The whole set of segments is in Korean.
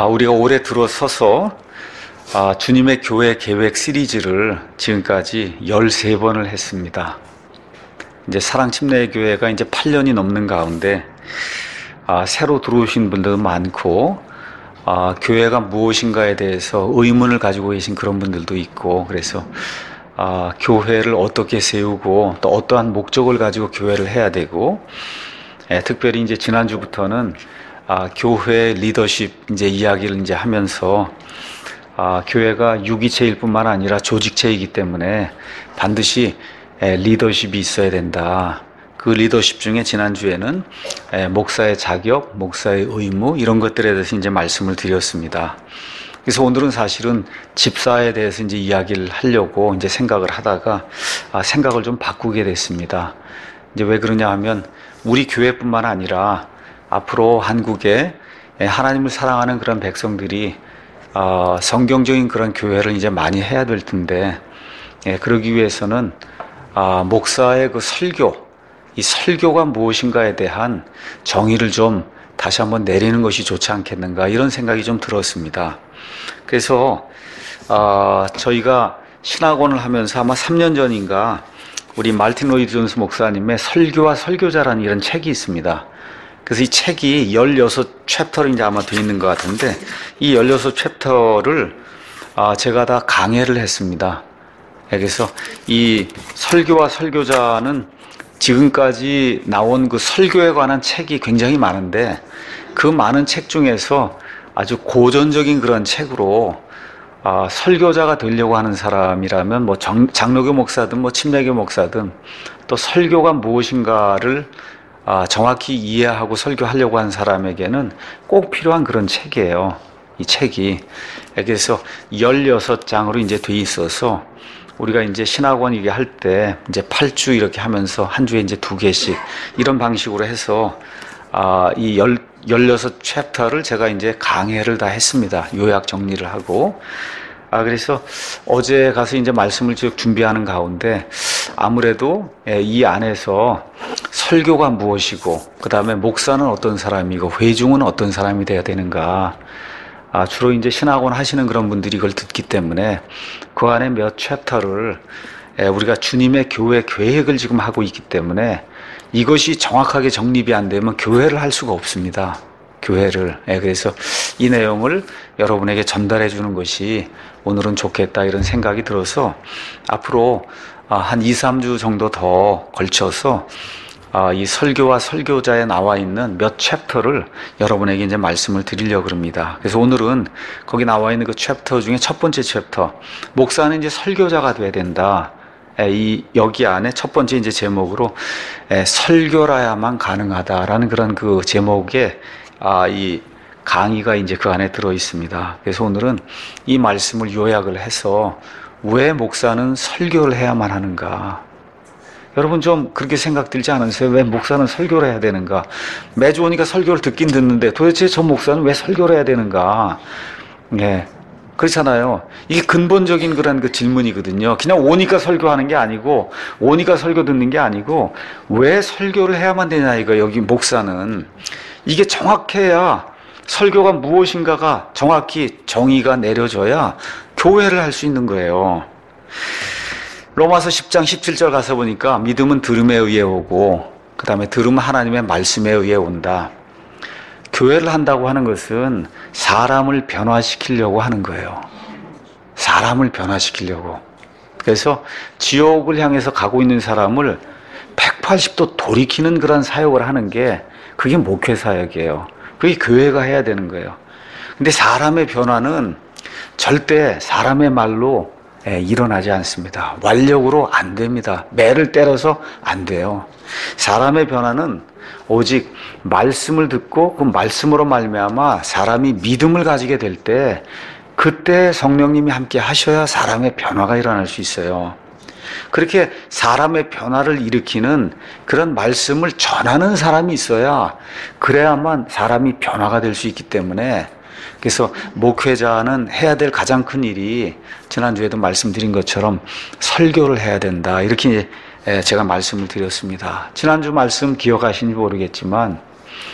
우리가 올해 들어서서 주님의 교회 계획 시리즈를 지금까지 13번을 했습니다. 이제 사랑침례교회가 이제 8년이 넘는 가운데 새로 들어오신 분들도 많고 교회가 무엇인가에 대해서 의문을 가지고 계신 그런 분들도 있고, 그래서 교회를 어떻게 세우고 또 어떠한 목적을 가지고 교회를 해야 되고, 특별히 이제 지난주부터는 교회 리더십 이제 이야기를 이제 하면서 교회가 유기체일 뿐만 아니라 조직체이기 때문에 반드시 리더십이 있어야 된다. 그 리더십 중에 지난주에는 목사의 자격, 목사의 의무 이런 것들에 대해서 이제 말씀을 드렸습니다. 그래서 오늘은 사실은 집사에 대해서 이제 이야기를 하려고 이제 생각을 하다가 생각을 좀 바꾸게 됐습니다. 이제 왜 그러냐 하면 우리 교회뿐만 아니라 앞으로 한국에 하나님을 사랑하는 그런 백성들이 성경적인 그런 교회를 이제 많이 해야 될 텐데, 그러기 위해서는 목사의 그 설교, 이 설교가 무엇인가에 대한 정의를 좀 다시 한번 내리는 것이 좋지 않겠는가, 이런 생각이 좀 들었습니다. 그래서 저희가 신학원을 하면서 아마 3년 전인가 우리 말틴 로이드 존스 목사님의 설교와 설교자라는 이런 책이 있습니다. 그래서 이 책이 16챕터로 이제 아마 되어 있는 것 같은데, 이 16챕터를 제가 다 강해를 했습니다. 그래서 이 설교와 설교자는 지금까지 나온 그 설교에 관한 책이 굉장히 많은데, 그 많은 책 중에서 아주 고전적인 그런 책으로 설교자가 되려고 하는 사람이라면 뭐 장로교 목사든 뭐 침례교 목사든 또 설교가 무엇인가를 정확히 이해하고 설교하려고 하는 사람에게는 꼭 필요한 그런 책이에요. 이 책이. 그래서 16장으로 이제 돼 있어서 우리가 이제 신학원 이게 할 때 이제 8주 이렇게 하면서 한 주에 이제 2개씩 이런 방식으로 해서 이 16챕터를 제가 이제 강해를 다 했습니다. 요약 정리를 하고. 그래서 어제 가서 이제 말씀을 쭉 준비하는 가운데 아무래도 이 안에서 설교가 무엇이고, 그 다음에 목사는 어떤 사람이고, 회중은 어떤 사람이 돼야 되는가. 주로 이제 신학원 하시는 그런 분들이 이걸 듣기 때문에 그 안에 몇 챕터를 우리가 주님의 교회 계획을 지금 하고 있기 때문에 이것이 정확하게 정립이 안 되면 교회를 할 수가 없습니다. 교회를. 그래서 이 내용을 여러분에게 전달해 주는 것이 오늘은 좋겠다, 이런 생각이 들어서 앞으로 한 2, 3주 정도 더 걸쳐서 이 설교와 설교자에 나와 있는 몇 챕터를 여러분에게 이제 말씀을 드리려고 합니다. 그래서 오늘은 거기 나와 있는 그 챕터 중에 첫 번째 챕터, 목사는 이제 설교자가 돼야 된다. 여기 안에 첫 번째 이제 제목으로 설교라야만 가능하다라는 그런 그 제목에 이 강의가 이제 그 안에 들어 있습니다. 그래서 오늘은 이 말씀을 요약을 해서 왜 목사는 설교를 해야만 하는가? 여러분 좀 그렇게 생각 들지 않으세요? 왜 목사는 설교를 해야 되는가? 매주 오니까 설교를 듣긴 듣는데 도대체 저 목사는 왜 설교를 해야 되는가? 그렇잖아요. 이게 근본적인 그런 그 질문이거든요. 그냥 오니까 설교하는 게 아니고, 오니까 설교 듣는 게 아니고, 왜 설교를 해야만 되냐, 이거, 여기 목사는. 이게 정확해야 설교가 무엇인가가 정확히 정의가 내려져야 교회를 할 수 있는 거예요. 로마서 10장 17절 가서 보니까 믿음은 들음에 의해 오고, 그 다음에 들음은 하나님의 말씀에 의해 온다. 교회를 한다고 하는 것은 사람을 변화시키려고 하는 거예요. 사람을 변화시키려고. 그래서 지옥을 향해서 가고 있는 사람을 180도 돌이키는 그런 사역을 하는 게 그게 목회 사역이에요. 그게 교회가 해야 되는 거예요. 근데 사람의 변화는 절대 사람의 말로 일어나지 않습니다. 완력으로 안 됩니다. 매를 때려서 안 돼요. 사람의 변화는 오직 말씀을 듣고 그 말씀으로 말미암아 사람이 믿음을 가지게 될 때, 그때 성령님이 함께 하셔야 사람의 변화가 일어날 수 있어요. 그렇게 사람의 변화를 일으키는 그런 말씀을 전하는 사람이 있어야, 그래야만 사람이 변화가 될 수 있기 때문에, 그래서 목회자는 해야 될 가장 큰 일이 지난주에도 말씀드린 것처럼 설교를 해야 된다, 이렇게 제가 말씀을 드렸습니다. 지난주 말씀 기억하시는지 모르겠지만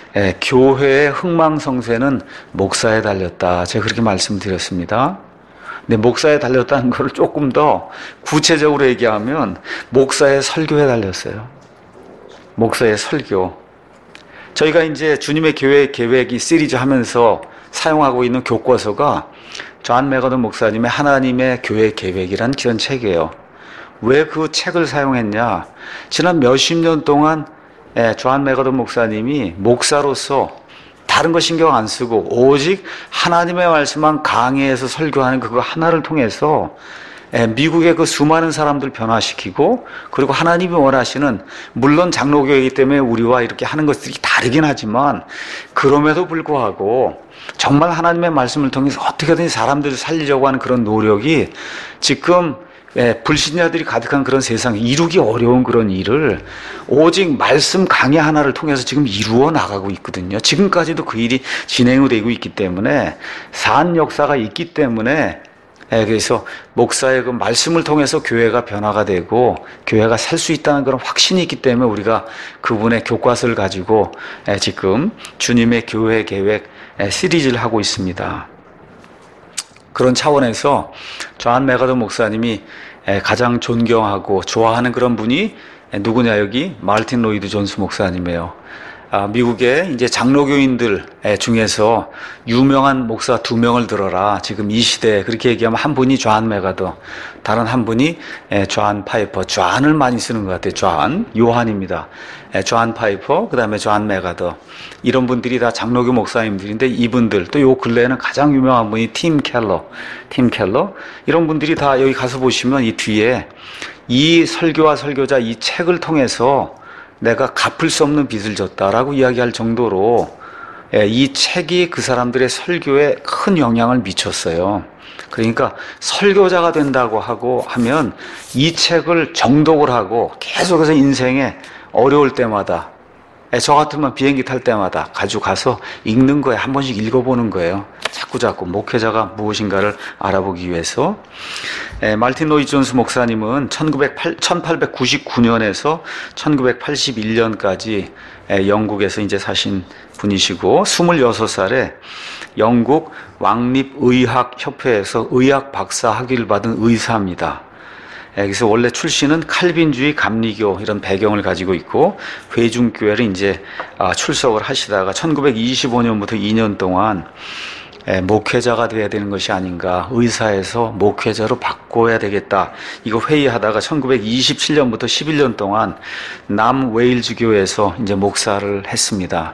교회의 흥망성쇠는 목사에 달렸다. 제가 그렇게 말씀드렸습니다. 근데 목사에 달렸다는 것을 조금 더 구체적으로 얘기하면 목사의 설교에 달렸어요. 목사의 설교. 저희가 이제 주님의 교회 계획이 시리즈 하면서 사용하고 있는 교과서가 존 맥아더 목사님의 하나님의 교회 계획이란 그런 책이에요. 왜 그 책을 사용했냐? 지난 몇십 년 동안 존 맥아더 목사님이 목사로서 다른 거 신경 안 쓰고 오직 하나님의 말씀만 강해해서 설교하는 그거 하나를 통해서 미국의 그 수많은 사람들 변화시키고, 그리고 하나님이 원하시는, 물론 장로교회이기 때문에 우리와 이렇게 하는 것들이 다르긴 하지만 그럼에도 불구하고 정말 하나님의 말씀을 통해서 어떻게든 사람들을 살리려고 하는 그런 노력이 지금 불신자들이 가득한 그런 세상에 이루기 어려운 그런 일을 오직 말씀 강의 하나를 통해서 지금 이루어 나가고 있거든요. 지금까지도 그 일이 진행되고 있기 때문에, 산 역사가 있기 때문에, 그래서 목사의 그 말씀을 통해서 교회가 변화가 되고 교회가 살 수 있다는 그런 확신이 있기 때문에 우리가 그분의 교과서를 가지고 지금 주님의 교회 계획 시리즈를 하고 있습니다. 그런 차원에서 존 맥아더 목사님이 가장 존경하고 좋아하는 그런 분이 누구냐? 여기 마르틴 로이드 존스 목사님이에요. 미국의 이제 장로교인들 중에서 유명한 목사 2명을 들어라. 지금 이 시대에 그렇게 얘기하면 한 분이 존 맥아더, 다른 한 분이 존 파이퍼. 존을 많이 쓰는 것 같아요. 존, 요한입니다. 존 파이퍼, 그 다음에 존 맥아더. 이런 분들이 다 장로교 목사님들인데, 이분들, 또 요 근래에는 가장 유명한 분이 팀 켈러. 이런 분들이 다 여기 가서 보시면 이 뒤에 이 설교와 설교자 이 책을 통해서 내가 갚을 수 없는 빚을 졌다라고 이야기할 정도로 이 책이 그 사람들의 설교에 큰 영향을 미쳤어요. 그러니까 설교자가 된다고 하면 이 책을 정독을 하고 계속해서 인생에 어려울 때마다, 저 같으면 비행기 탈 때마다 가지고 가서 읽는 거예요. 한 번씩 읽어보는 거예요. 자꾸 목회자가 무엇인가를 알아보기 위해서. 마르틴 로이드 존스 목사님은 1899년에서 1981년까지 영국에서 이제 사신 분이시고, 26살에 영국 왕립의학협회에서 의학 박사 학위를 받은 의사입니다. 그래서 원래 출신은 칼빈주의 감리교 이런 배경을 가지고 있고, 회중교회를 이제 출석을 하시다가 1925년부터 2년 동안 목회자가 돼야 되는 것이 아닌가, 의사에서 목회자로 바꿔야 되겠다, 이거 회의하다가 1927년부터 11년 동안 남웨일즈 교회에서 이제 목사를 했습니다.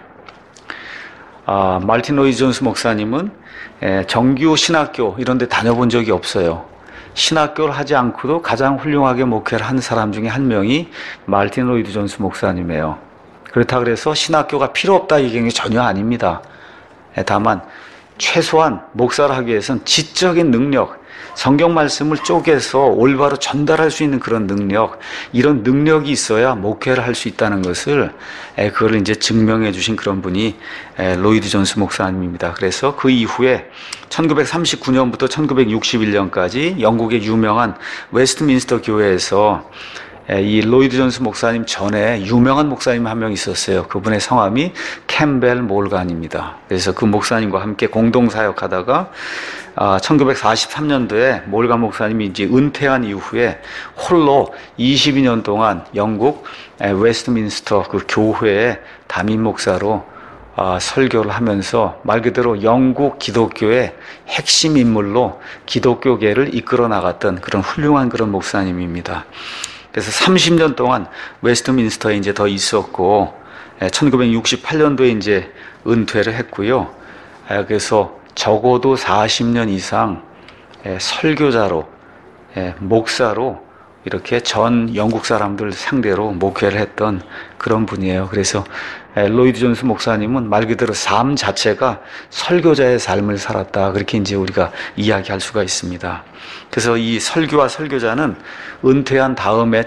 마르틴 로이드 존스 목사님은 정규 신학교 이런 데 다녀본 적이 없어요. 신학교를 하지 않고도 가장 훌륭하게 목회를 한 사람 중에 한 명이 마르틴 로이드 존스 목사님이에요. 그렇다 그래서 신학교가 필요 없다 이 얘기는 전혀 아닙니다. 다만 최소한 목사를 하기 위해서는 지적인 능력, 성경 말씀을 쪼개서 올바로 전달할 수 있는 그런 능력, 이런 능력이 있어야 목회를 할 수 있다는 것을 그거를 이제 증명해 주신 그런 분이 로이드 존스 목사님입니다. 그래서 그 이후에 1939년부터 1961년까지 영국의 유명한 웨스트민스터 교회에서 이 로이드 존스 목사님 전에 유명한 목사님 한 명 있었어요. 그분의 성함이 캠벨 몰간입니다. 그래서 그 목사님과 함께 공동 사역하다가 1943년도에 몰간 목사님이 이제 은퇴한 이후에 홀로 22년 동안 영국 웨스트민스터 그 교회의 담임 목사로 설교를 하면서 말 그대로 영국 기독교의 핵심 인물로 기독교계를 이끌어 나갔던 그런 훌륭한 그런 목사님입니다. 그래서 30년 동안 웨스트민스터에 이제 더 있었고, 1968년도에 이제 은퇴를 했고요. 그래서 적어도 40년 이상 설교자로, 목사로 이렇게 전 영국 사람들 상대로 목회를 했던 그런 분이에요. 그래서 로이드 존스 목사님은 말 그대로 삶 자체가 설교자의 삶을 살았다, 그렇게 이제 우리가 이야기할 수가 있습니다. 그래서 이 설교와 설교자는 은퇴한 다음에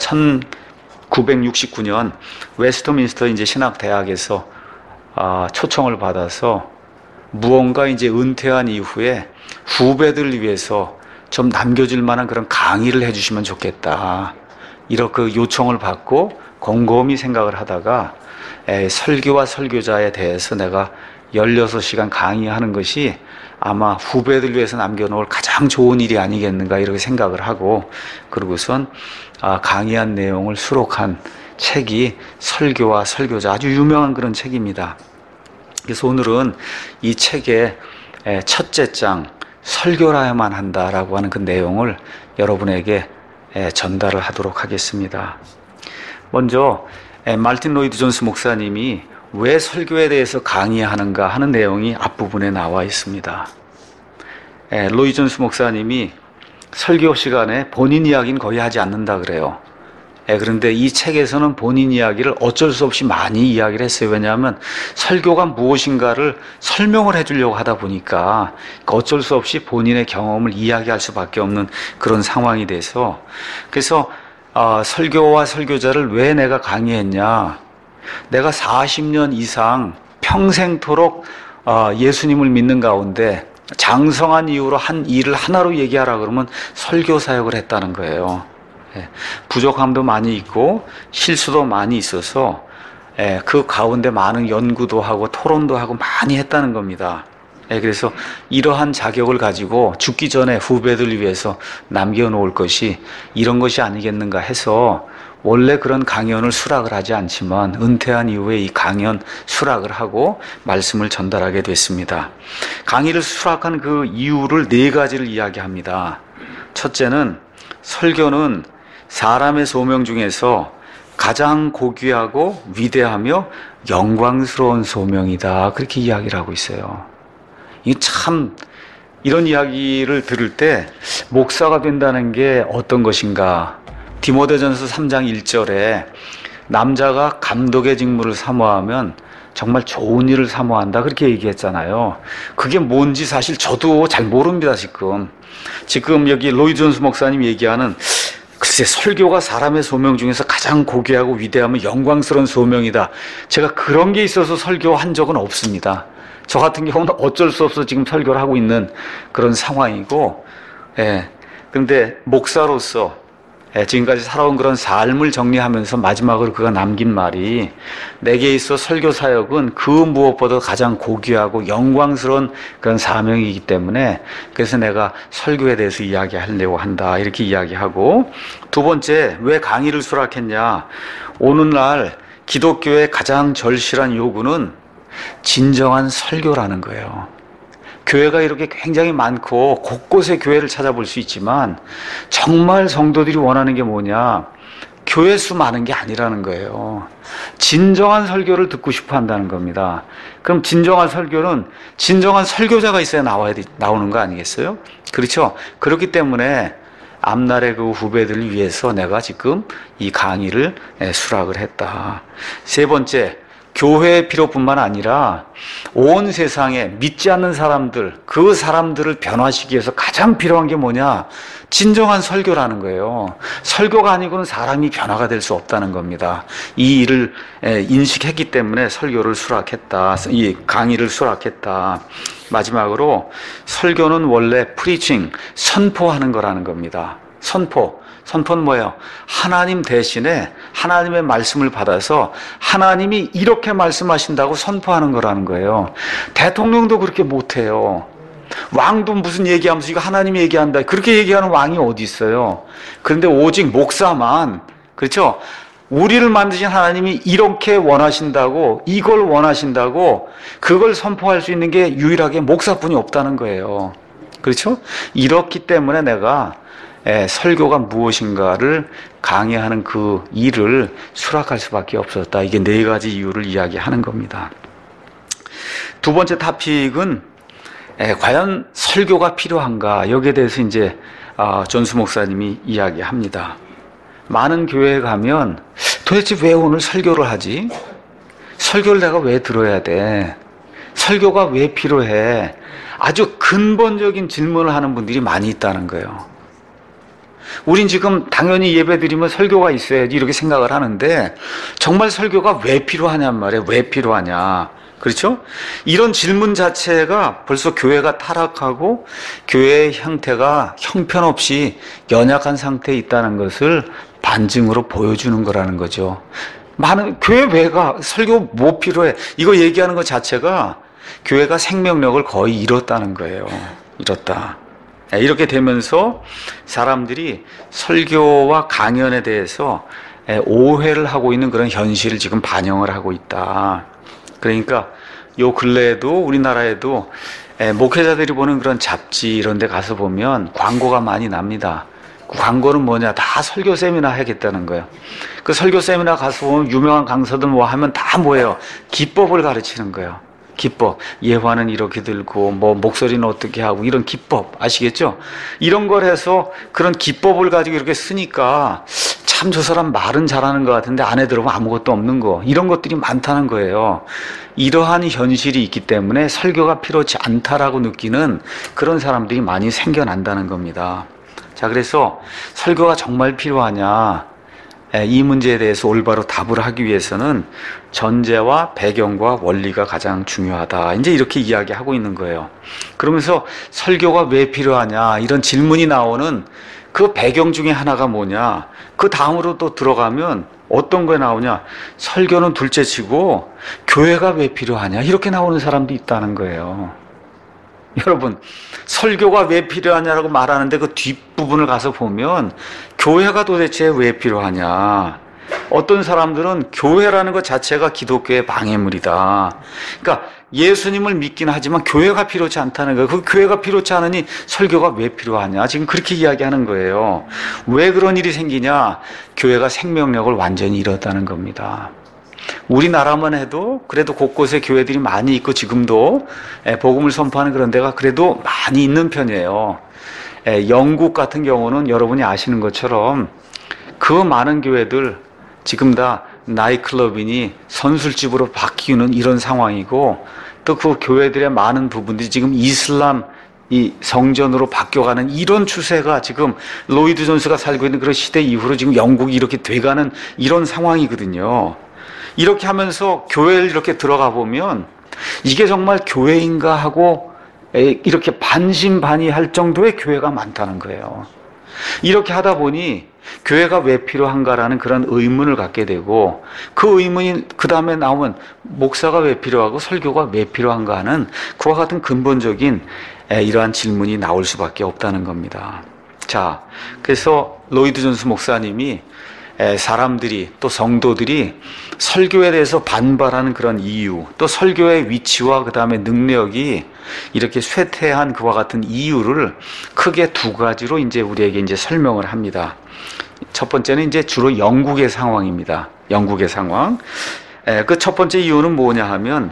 1969년 웨스트민스터 이제 신학대학에서 초청을 받아서 무언가 이제 은퇴한 이후에 후배들을 위해서 좀 남겨질 만한 그런 강의를 해주시면 좋겠다, 이렇게 요청을 받고 곰곰이 생각을 하다가 설교와 설교자에 대해서 내가 16시간 강의하는 것이 아마 후배들 위해서 남겨놓을 가장 좋은 일이 아니겠는가 이렇게 생각을 하고, 그러고선 강의한 내용을 수록한 책이 설교와 설교자, 아주 유명한 그런 책입니다. 그래서 오늘은 이 책의 첫째 장 설교라야만 한다라고 하는 그 내용을 여러분에게 전달을 하도록 하겠습니다. 먼저 말틴 로이드 존스 목사님이 왜 설교에 대해서 강의하는가 하는 내용이 앞부분에 나와 있습니다. 로이드 존스 목사님이 설교 시간에 본인 이야기는 거의 하지 않는다 그래요. 그런데 이 책에서는 본인 이야기를 어쩔 수 없이 많이 이야기를 했어요. 왜냐하면 설교가 무엇인가를 설명을 해주려고 하다 보니까 어쩔 수 없이 본인의 경험을 이야기할 수밖에 없는 그런 상황이 돼서, 그래서 설교와 설교자를 왜 내가 강의했냐, 내가 40년 이상 평생토록 예수님을 믿는 가운데 장성한 이유로 한 일을 하나로 얘기하라 그러면 설교 사역을 했다는 거예요. 부족함도 많이 있고 실수도 많이 있어서 그 가운데 많은 연구도 하고 토론도 하고 많이 했다는 겁니다. 그래서 이러한 자격을 가지고 죽기 전에 후배들 위해서 남겨놓을 것이 이런 것이 아니겠는가 해서 원래 그런 강연을 수락을 하지 않지만 은퇴한 이후에 이 강연 수락을 하고 말씀을 전달하게 됐습니다. 강의를 수락한 그 이유를 4가지를 이야기합니다. 첫째는 설교는 사람의 소명 중에서 가장 고귀하고 위대하며 영광스러운 소명이다, 그렇게 이야기를 하고 있어요. 이 참 이런 이야기를 들을 때 목사가 된다는 게 어떤 것인가, 디모데전서 3장 1절에 남자가 감독의 직무를 사모하면 정말 좋은 일을 사모한다, 그렇게 얘기했잖아요. 그게 뭔지 사실 저도 잘 모릅니다. 지금 여기 로이드 존스 목사님 얘기하는, 글쎄 설교가 사람의 소명 중에서 가장 고귀하고 위대하며 영광스러운 소명이다, 제가 그런 게 있어서 설교한 적은 없습니다. 저 같은 경우는 어쩔 수 없어 지금 설교를 하고 있는 그런 상황이고, 근데 목사로서 지금까지 살아온 그런 삶을 정리하면서 마지막으로 그가 남긴 말이, 내게 있어 설교 사역은 그 무엇보다 가장 고귀하고 영광스러운 그런 사명이기 때문에 그래서 내가 설교에 대해서 이야기하려고 한다, 이렇게 이야기하고, 두 번째, 왜 강의를 수락했냐, 오늘날 기독교의 가장 절실한 요구는 진정한 설교라는 거예요. 교회가 이렇게 굉장히 많고 곳곳에 교회를 찾아볼 수 있지만 정말 성도들이 원하는 게 뭐냐, 교회 수 많은 게 아니라는 거예요. 진정한 설교를 듣고 싶어 한다는 겁니다. 그럼 진정한 설교는 진정한 설교자가 있어야 나오는 거 아니겠어요? 그렇죠? 그렇기 때문에 앞날의 그 후배들을 위해서 내가 지금 이 강의를 수락을 했다. 세 번째, 교회의 필요뿐만 아니라 온 세상에 믿지 않는 사람들, 그 사람들을 변화시키기 위해서 가장 필요한 게 뭐냐, 진정한 설교라는 거예요. 설교가 아니고는 사람이 변화가 될 수 없다는 겁니다. 이 일을 인식했기 때문에 설교를 수락했다, 이 강의를 수락했다. 마지막으로 설교는 원래 프리칭, 선포하는 거라는 겁니다. 선포는 뭐예요? 하나님 대신에 하나님의 말씀을 받아서 하나님이 이렇게 말씀하신다고 선포하는 거라는 거예요. 대통령도 그렇게 못해요. 왕도 무슨 얘기하면서 이거 하나님이 얘기한다, 그렇게 얘기하는 왕이 어디 있어요? 그런데 오직 목사만, 그렇죠? 우리를 만드신 하나님이 이렇게 원하신다고, 이걸 원하신다고, 그걸 선포할 수 있는 게 유일하게 목사뿐이 없다는 거예요. 그렇죠? 이렇기 때문에 내가 설교가 무엇인가를 강의하는 그 일을 수락할 수밖에 없었다. 이게 4가지 이유를 이야기하는 겁니다. 두 번째 토픽은 과연 설교가 필요한가, 여기에 대해서 이제 존스 목사님이 이야기합니다. 많은 교회에 가면 도대체 왜 오늘 설교를 하지? 설교를 내가 왜 들어야 돼? 설교가 왜 필요해? 아주 근본적인 질문을 하는 분들이 많이 있다는 거예요. 우린 지금 당연히 예배 드리면 설교가 있어야지 이렇게 생각을 하는데 정말 설교가 왜 필요하냔 말이에요. 왜 필요하냐. 그렇죠? 이런 질문 자체가 벌써 교회가 타락하고 교회의 형태가 형편없이 연약한 상태에 있다는 것을 반증으로 보여주는 거라는 거죠. 많은 교회 왜가 설교 뭐 필요해? 이거 얘기하는 것 자체가 교회가 생명력을 거의 잃었다는 거예요. 잃었다. 이렇게 되면서 사람들이 설교와 강연에 대해서 오해를 하고 있는 그런 현실을 지금 반영을 하고 있다. 그러니까 요 근래에도 우리나라에도 목회자들이 보는 그런 잡지 이런 데 가서 보면 광고가 많이 납니다. 그 광고는 뭐냐? 다 설교 세미나 하겠다는 거예요. 그 설교 세미나 가서 보면 유명한 강사들 뭐 하면 다 뭐예요? 기법을 가르치는 거예요. 기법. 예화는 이렇게 들고 뭐 목소리는 어떻게 하고 이런 기법 아시겠죠? 이런 걸 해서 그런 기법을 가지고 이렇게 쓰니까 참 저 사람 말은 잘하는 것 같은데 안에 들어보면 아무것도 없는 거 이런 것들이 많다는 거예요. 이러한 현실이 있기 때문에 설교가 필요치 않다라고 느끼는 그런 사람들이 많이 생겨난다는 겁니다. 자, 그래서 설교가 정말 필요하냐? 이 문제에 대해서 올바로 답을 하기 위해서는 전제와 배경과 원리가 가장 중요하다. 이제 이렇게 이야기하고 있는 거예요. 그러면서 설교가 왜 필요하냐? 이런 질문이 나오는 그 배경 중에 하나가 뭐냐? 그 다음으로 또 들어가면 어떤 거에 나오냐? 설교는 둘째 치고 교회가 왜 필요하냐? 이렇게 나오는 사람도 있다는 거예요. 여러분, 설교가 왜 필요하냐라고 말하는데 그 뒷부분을 가서 보면 교회가 도대체 왜 필요하냐? 어떤 사람들은 교회라는 것 자체가 기독교의 방해물이다. 그러니까 예수님을 믿긴 하지만 교회가 필요치 않다는 거예요. 그 교회가 필요치 않으니 설교가 왜 필요하냐? 지금 그렇게 이야기하는 거예요. 왜 그런 일이 생기냐? 교회가 생명력을 완전히 잃었다는 겁니다. 우리나라만 해도 그래도 곳곳에 교회들이 많이 있고 지금도 복음을 선포하는 그런 데가 그래도 많이 있는 편이에요. 영국 같은 경우는 여러분이 아시는 것처럼 그 많은 교회들 지금 다 나이클럽이니 선술집으로 바뀌는 이런 상황이고 또 그 교회들의 많은 부분들이 지금 이슬람 이 성전으로 바뀌어가는 이런 추세가 지금 로이드 존스가 살고 있는 그런 시대 이후로 지금 영국이 이렇게 돼가는 이런 상황이거든요. 이렇게 하면서 교회를 이렇게 들어가 보면 이게 정말 교회인가 하고 이렇게 반신반의할 정도의 교회가 많다는 거예요. 이렇게 하다 보니 교회가 왜 필요한가라는 그런 의문을 갖게 되고 그 의문이 그 다음에 나오면 목사가 왜 필요하고 설교가 왜 필요한가 하는 그와 같은 근본적인 이러한 질문이 나올 수밖에 없다는 겁니다. 자, 그래서 로이드 존스 목사님이 사람들이 또 성도들이 설교에 대해서 반발하는 그런 이유 또 설교의 위치와 그 다음에 능력이 이렇게 쇠퇴한 그와 같은 이유를 크게 두 가지로 이제 우리에게 이제 설명을 합니다. 첫 번째는 이제 주로 영국의 상황입니다. 영국의 상황. 그 첫 번째 이유는 뭐냐 하면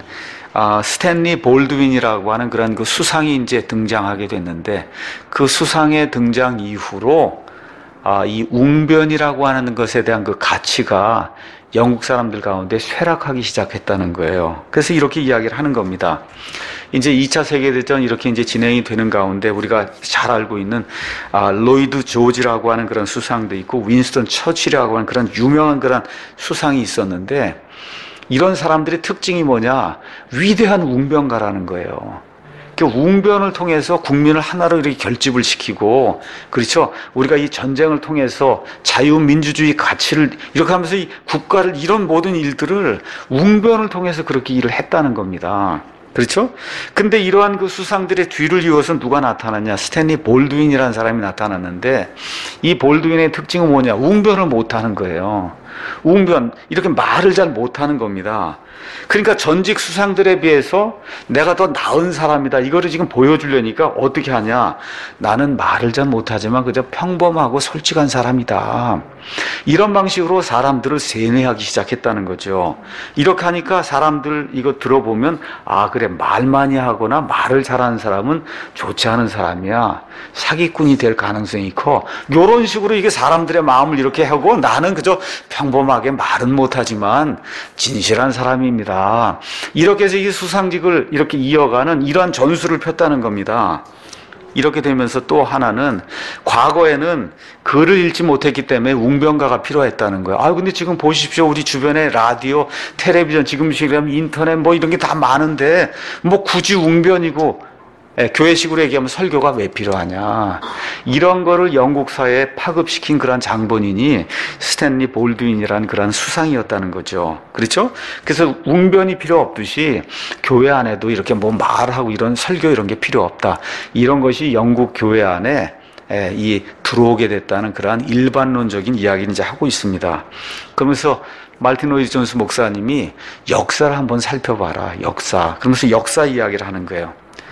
스탠리 볼드윈이라고 하는 그런 그 수상이 이제 등장하게 됐는데 그 수상의 등장 이후로 이 웅변이라고 하는 것에 대한 그 가치가 영국 사람들 가운데 쇠락하기 시작했다는 거예요. 그래서 이렇게 이야기를 하는 겁니다. 이제 2차 세계대전 이렇게 이제 진행이 되는 가운데 우리가 잘 알고 있는 로이드 조지라고 하는 그런 수상도 있고 윈스턴 처칠이라고 하는 그런 유명한 그런 수상이 있었는데 이런 사람들의 특징이 뭐냐? 위대한 웅변가라는 거예요. 그 웅변을 통해서 국민을 하나로 이렇게 결집을 시키고, 그렇죠? 우리가 이 전쟁을 통해서 자유민주주의 가치를 이렇게 하면서 이 국가를 이런 모든 일들을 웅변을 통해서 그렇게 일을 했다는 겁니다. 그렇죠? 근데 이러한 그 수상들의 뒤를 이어서 누가 나타났냐? 스탠리 볼드윈이라는 사람이 나타났는데 이 볼드윈의 특징은 뭐냐? 웅변을 못하는 거예요. 웅변, 이렇게 말을 잘 못하는 겁니다. 그러니까 전직 수상들에 비해서 내가 더 나은 사람이다. 이거를 지금 보여주려니까 어떻게 하냐? 나는 말을 잘 못하지만 그저 평범하고 솔직한 사람이다. 이런 방식으로 사람들을 세뇌하기 시작했다는 거죠. 이렇게 하니까 사람들 이거 들어보면 그래 말 많이 하거나 말을 잘하는 사람은 좋지 않은 사람이야. 사기꾼이 될 가능성이 커. 이런 식으로 이게 사람들의 마음을 이렇게 하고 나는 그저 평범하게 말은 못하지만 진실한 사람입니다. 이렇게 해서 이 수상직을 이렇게 이어가는 이러한 전술을 폈다는 겁니다. 이렇게 되면서 또 하나는 과거에는 글을 읽지 못했기 때문에 웅변가가 필요했다는 거예요. 근데 지금 보십시오. 우리 주변에 라디오, 텔레비전, 지금 인터넷 뭐 이런 게 다 많은데 뭐 굳이 웅변이고 교회식으로 얘기하면 설교가 왜 필요하냐. 이런 거를 영국 사회에 파급시킨 그런 장본인이 스탠리 볼드윈이라는 그런 수상이었다는 거죠. 그렇죠? 그래서 웅변이 필요 없듯이 교회 안에도 이렇게 뭐 말하고 이런 설교 이런 게 필요 없다. 이런 것이 영국 교회 안에 들어오게 됐다는 그러한 일반론적인 이야기를 이제 하고 있습니다. 그러면서 말틴 로이드 존스 목사님이 역사를 한번 살펴봐라. 역사. 그러면서 역사 이야기를 하는 거예요.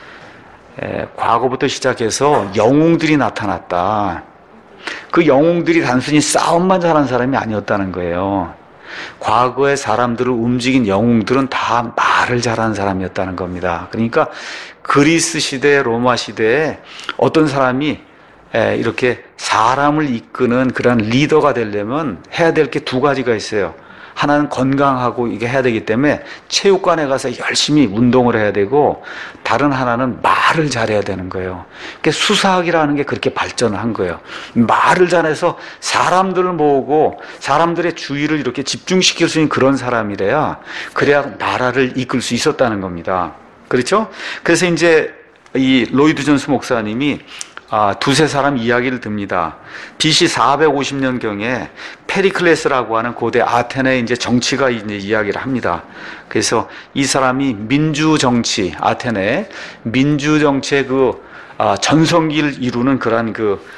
과거부터 시작해서 영웅들이 나타났다. 그 영웅들이 단순히 싸움만 잘한 사람이 아니었다는 거예요. 과거의 사람들을 움직인 영웅들은 다 말을 잘하는 사람이었다는 겁니다. 그러니까 그리스 시대, 로마 시대에 어떤 사람이 이렇게 사람을 이끄는 그런 리더가 되려면 해야 될 게 두 가지가 있어요. 하나는 건강하고 이게 해야 되기 때문에 체육관에 가서 열심히 운동을 해야 되고, 다른 하나는 말을 잘해야 되는 거예요. 그러니까 수사학이라는 게 그렇게 발전을 한 거예요. 말을 잘해서 사람들을 모으고 사람들의 주의를 이렇게 집중시킬 수 있는 그런 사람이래야 그래야 나라를 이끌 수 있었다는 겁니다. 그렇죠? 그래서 이제 이 로이드 존스 목사님이 두세 사람 이야기를 듭니다. BC 450년경에 페리클레스라고 하는 고대 아테네 이제 정치가 이제 이야기를 합니다. 그래서 이 사람이 민주 정치, 아테네 민주 정치의 전성기를 이루는 그러한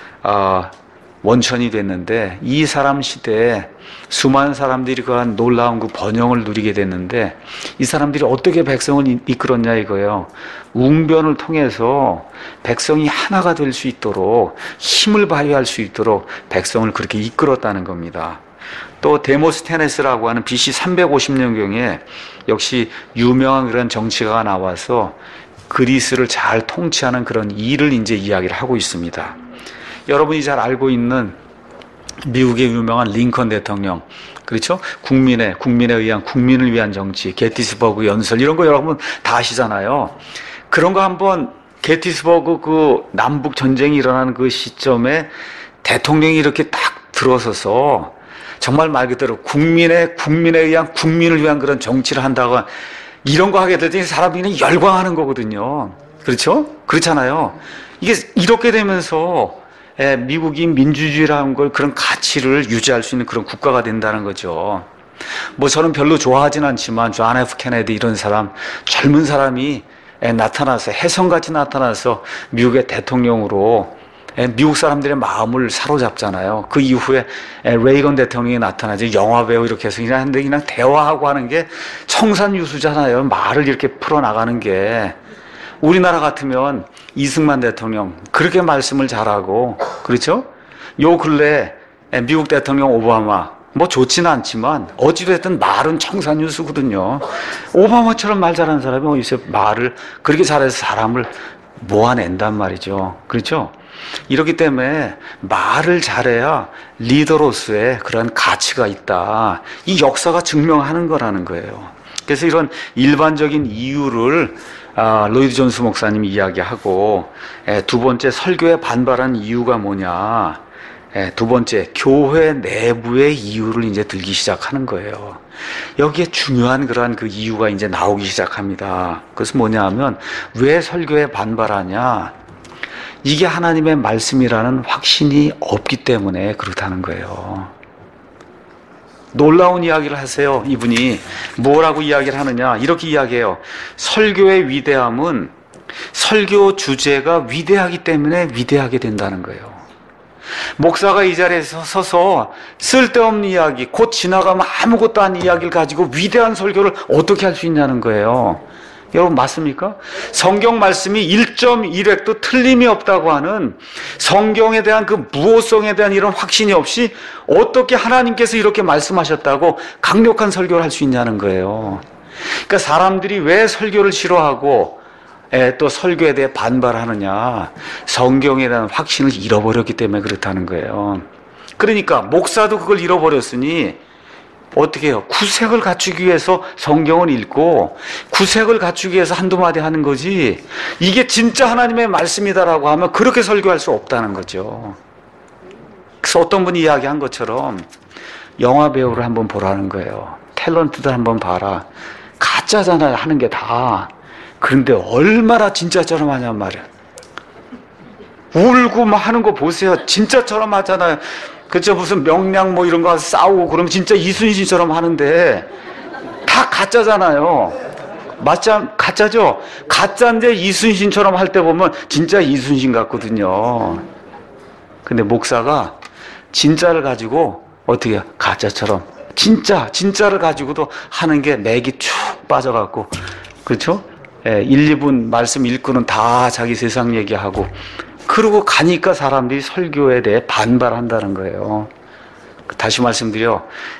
원천이 됐는데, 이 사람 시대에 수많은 사람들이 그한 놀라운 번영을 누리게 됐는데, 이 사람들이 어떻게 백성을 이끌었냐 이거예요. 웅변을 통해서 백성이 하나가 될 수 있도록, 힘을 발휘할 수 있도록 백성을 그렇게 이끌었다는 겁니다. 또 데모스테네스라고 하는 BC 350년경에 역시 유명한 그런 정치가가 나와서 그리스를 잘 통치하는 그런 일을 이제 이야기를 하고 있습니다. 여러분이 잘 알고 있는 미국의 유명한 링컨 대통령, 그렇죠? 국민에 의한 국민을 위한 정치, 게티스버그 연설, 이런 거 여러분 다 아시잖아요. 그런 거 한번, 게티스버그 남북 전쟁이 일어나는 그 시점에 대통령이 이렇게 딱 들어서서 정말 말 그대로 국민에 의한 국민을 위한 그런 정치를 한다고, 이런 거 하게 되더니 사람들이 열광하는 거거든요. 그렇죠? 그렇잖아요. 이게 이렇게 되면서 미국이 민주주의라는 걸, 그런 가치를 유지할 수 있는 그런 국가가 된다는 거죠. 뭐 저는 별로 좋아하진 않지만 존 F 케네디 이런 사람, 젊은 사람이 나타나서, 혜성같이 나타나서 미국의 대통령으로 미국 사람들의 마음을 사로잡잖아요. 그 이후에 레이건 대통령이 나타나지, 영화배우 이렇게 해서 그냥 대화하고 하는 게 청산유수잖아요. 말을 이렇게 풀어나가는 게. 우리나라 같으면 이승만 대통령 그렇게 말씀을 잘하고, 그렇죠? 요 근래 미국 대통령 오바마 뭐 좋지는 않지만 어찌됐든 말은 청산유수거든요. 오바마처럼 말 잘하는 사람이 어디 있어요? 말을 그렇게 잘해서 사람을 모아낸단 말이죠. 그렇죠? 이렇기 때문에 말을 잘해야 리더로서의 그런 가치가 있다. 이 역사가 증명하는 거라는 거예요. 그래서 이런 일반적인 이유를 로이드 존스 목사님이 이야기하고, 두 번째 설교에 반발한 이유가 뭐냐, 두 번째 교회 내부의 이유를 이제 들기 시작하는 거예요. 여기에 중요한 그러한 그 이유가 이제 나오기 시작합니다. 그래서 뭐냐 하면, 왜 설교에 반발하냐, 이게 하나님의 말씀이라는 확신이 없기 때문에 그렇다는 거예요. 놀라운 이야기를 하세요. 이분이 뭐라고 이야기를 하느냐, 이렇게 이야기해요. 설교의 위대함은 설교 주제가 위대하기 때문에 위대하게 된다는 거예요. 목사가 이 자리에서 서서 쓸데없는 이야기, 곧 지나가면 아무것도 아닌 이야기를 가지고 위대한 설교를 어떻게 할 수 있냐는 거예요. 여러분 맞습니까? 성경 말씀이 1.1획도 틀림이 없다고 하는, 성경에 대한 그 무호성에 대한 이런 확신이 없이 어떻게 하나님께서 이렇게 말씀하셨다고 강력한 설교를 할 수 있냐는 거예요. 그러니까 사람들이 왜 설교를 싫어하고 또 설교에 대해 반발하느냐, 성경에 대한 확신을 잃어버렸기 때문에 그렇다는 거예요. 그러니까 목사도 그걸 잃어버렸으니 어떻게 해요? 구색을 갖추기 위해서 성경을 읽고 구색을 갖추기 위해서 한두 마디 하는 거지, 이게 진짜 하나님의 말씀이다라고 하면 그렇게 설교할 수 없다는 거죠. 그래서 어떤 분이 이야기한 것처럼 영화 배우를 한번 보라는 거예요. 탤런트들 한번 봐라. 가짜잖아요, 하는 게 다. 그런데 얼마나 진짜처럼 하냔 말이야. 울고 막 하는 거 보세요. 진짜처럼 하잖아요. 그쵸? 무슨 명량 뭐 이런 거 싸우고 그러면 진짜 이순신처럼 하는데 다 가짜잖아요. 가짜죠? 가짜인데 이순신처럼 할 때 보면 진짜 이순신 같거든요. 근데 목사가 진짜를 가지고 어떻게 해요? 가짜처럼 진짜를 가지고도 하는 게 맥이 쭉 빠져갖고, 그렇죠? 1, 2분 말씀 읽고는 다 자기 세상 얘기하고, 그러고 가니까 사람들이 설교에 대해 반발한다는 거예요. 다시 말씀드려,